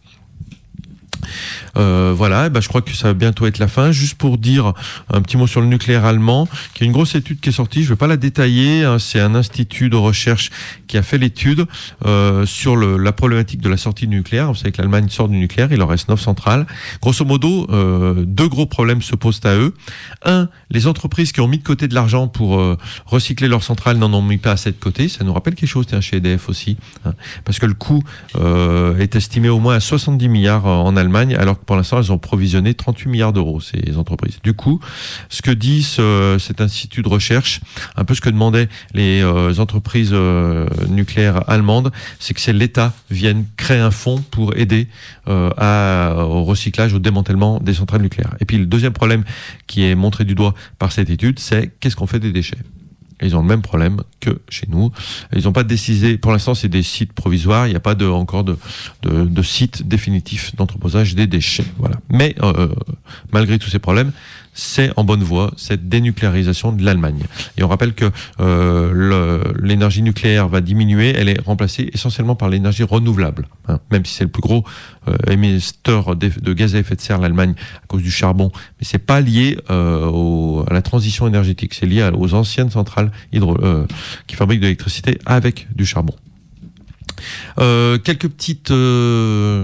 Euh, voilà, bah, je crois que ça va bientôt être la fin. Juste pour dire un petit mot sur le nucléaire allemand, qui est une grosse étude qui est sortie. Je ne vais pas la détailler. Hein, c'est un institut de recherche qui a fait l'étude euh, sur le, la problématique de la sortie du nucléaire. Vous savez que l'Allemagne sort du nucléaire, il en reste neuf centrales. Grosso modo, euh, deux gros problèmes se posent à eux. Un, les entreprises qui ont mis de côté de l'argent pour euh, recycler leurs centrales n'en ont mis pas assez de côté. Ça nous rappelle quelque chose, tiens, chez E D F aussi, hein, parce que le coût euh, est estimé au moins à soixante-dix milliards en Allemagne, alors que pour l'instant, elles ont provisionné trente-huit milliards d'euros, ces entreprises. Du coup, ce que dit ce, cet institut de recherche, un peu ce que demandaient les euh, entreprises euh, nucléaires allemandes, c'est que c'est l'État vienne créer un fonds pour aider euh, à, au recyclage, au démantèlement des centrales nucléaires. Et puis, le deuxième problème qui est montré du doigt par cette étude, c'est qu'est-ce qu'on fait des déchets ? Ils ont le même problème que chez nous. Ils n'ont pas décidé, pour l'instant c'est des sites provisoires, il n'y a pas de, encore de, de, de site définitif d'entreposage des déchets. Voilà. Mais euh, malgré tous ces problèmes, c'est en bonne voie cette dénucléarisation de l'Allemagne. Et on rappelle que euh, le, l'énergie nucléaire va diminuer, elle est remplacée essentiellement par l'énergie renouvelable. Hein, même si c'est le plus gros euh, émetteur de, de gaz à effet de serre, l'Allemagne, à cause du charbon. Mais c'est pas lié euh, au, à la transition énergétique, c'est lié à, aux anciennes centrales hydro, euh, qui fabriquent de l'électricité avec du charbon. Euh, quelques petites... Euh,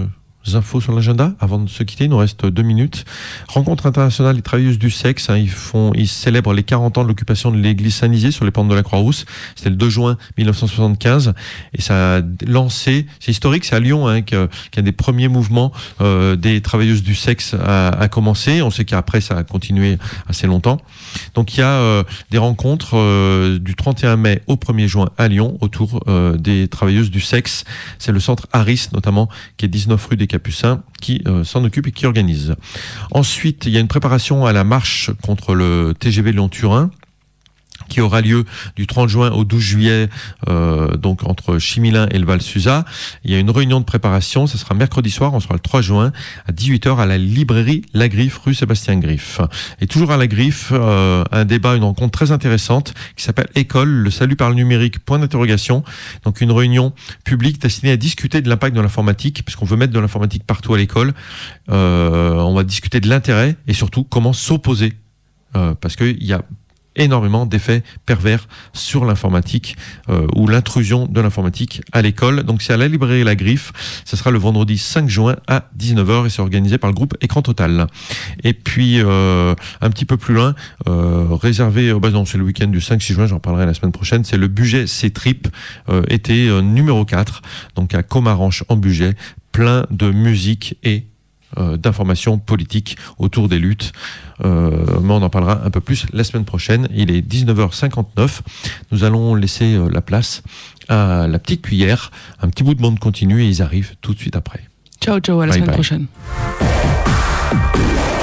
infos sur l'agenda avant de se quitter. Il nous reste deux minutes. Rencontre internationale des travailleuses du sexe. Hein, ils, font, ils célèbrent les quarante ans de l'occupation de l'église Saint-Nizier sur les pentes de la Croix-Rousse. C'était le deux juin mille neuf cent soixante-quinze. Et ça a lancé, c'est historique, c'est à Lyon hein, qu'un qu des premiers mouvements euh, des travailleuses du sexe a, a commencé. On sait qu'après, ça a continué assez longtemps. Donc il y a euh, des rencontres euh, du trente et un mai au premier juin à Lyon autour euh, des travailleuses du sexe. C'est le centre Harris notamment qui est dix-neuf rue des Capucins qui euh, s'en occupe et qui organise. Ensuite, il y a une préparation à la marche contre le T G V Lyon-Turin qui aura lieu du trente juin au douze juillet, euh, donc entre Chimilin et le Val-Suzat. Il y a une réunion de préparation, ça sera mercredi soir, on sera le trois juin, à dix-huit heures à la librairie La Griffe, rue Sébastien Griffe. Et toujours à La Griffe, euh, un débat, une rencontre très intéressante qui s'appelle École, le salut par le numérique, point d'interrogation. Donc une réunion publique destinée à discuter de l'impact de l'informatique, puisqu'on veut mettre de l'informatique partout à l'école. Euh, on va discuter de l'intérêt et surtout comment s'opposer, euh, parce qu'il y a énormément d'effets pervers sur l'informatique euh, ou l'intrusion de l'informatique à l'école. Donc c'est à la librairie La Griffe, ça sera le vendredi cinq juin à dix-neuf heures et c'est organisé par le groupe Écran Total. Et puis euh, un petit peu plus loin, euh, réservé, euh, bah non, c'est le week-end du cinq six juin, j'en parlerai la semaine prochaine, c'est le budget C-Trip, euh, été euh, numéro quatre, donc à Comaranche en budget, plein de musique et Euh, d'informations politiques autour des luttes. Euh, mais on en parlera un peu plus la semaine prochaine. Il est dix-neuf heures cinquante-neuf. Nous allons laisser euh, la place à la petite cuillère. Un petit bout de monde continue et ils arrivent tout de suite après. Ciao, ciao, à la bye semaine bye. prochaine.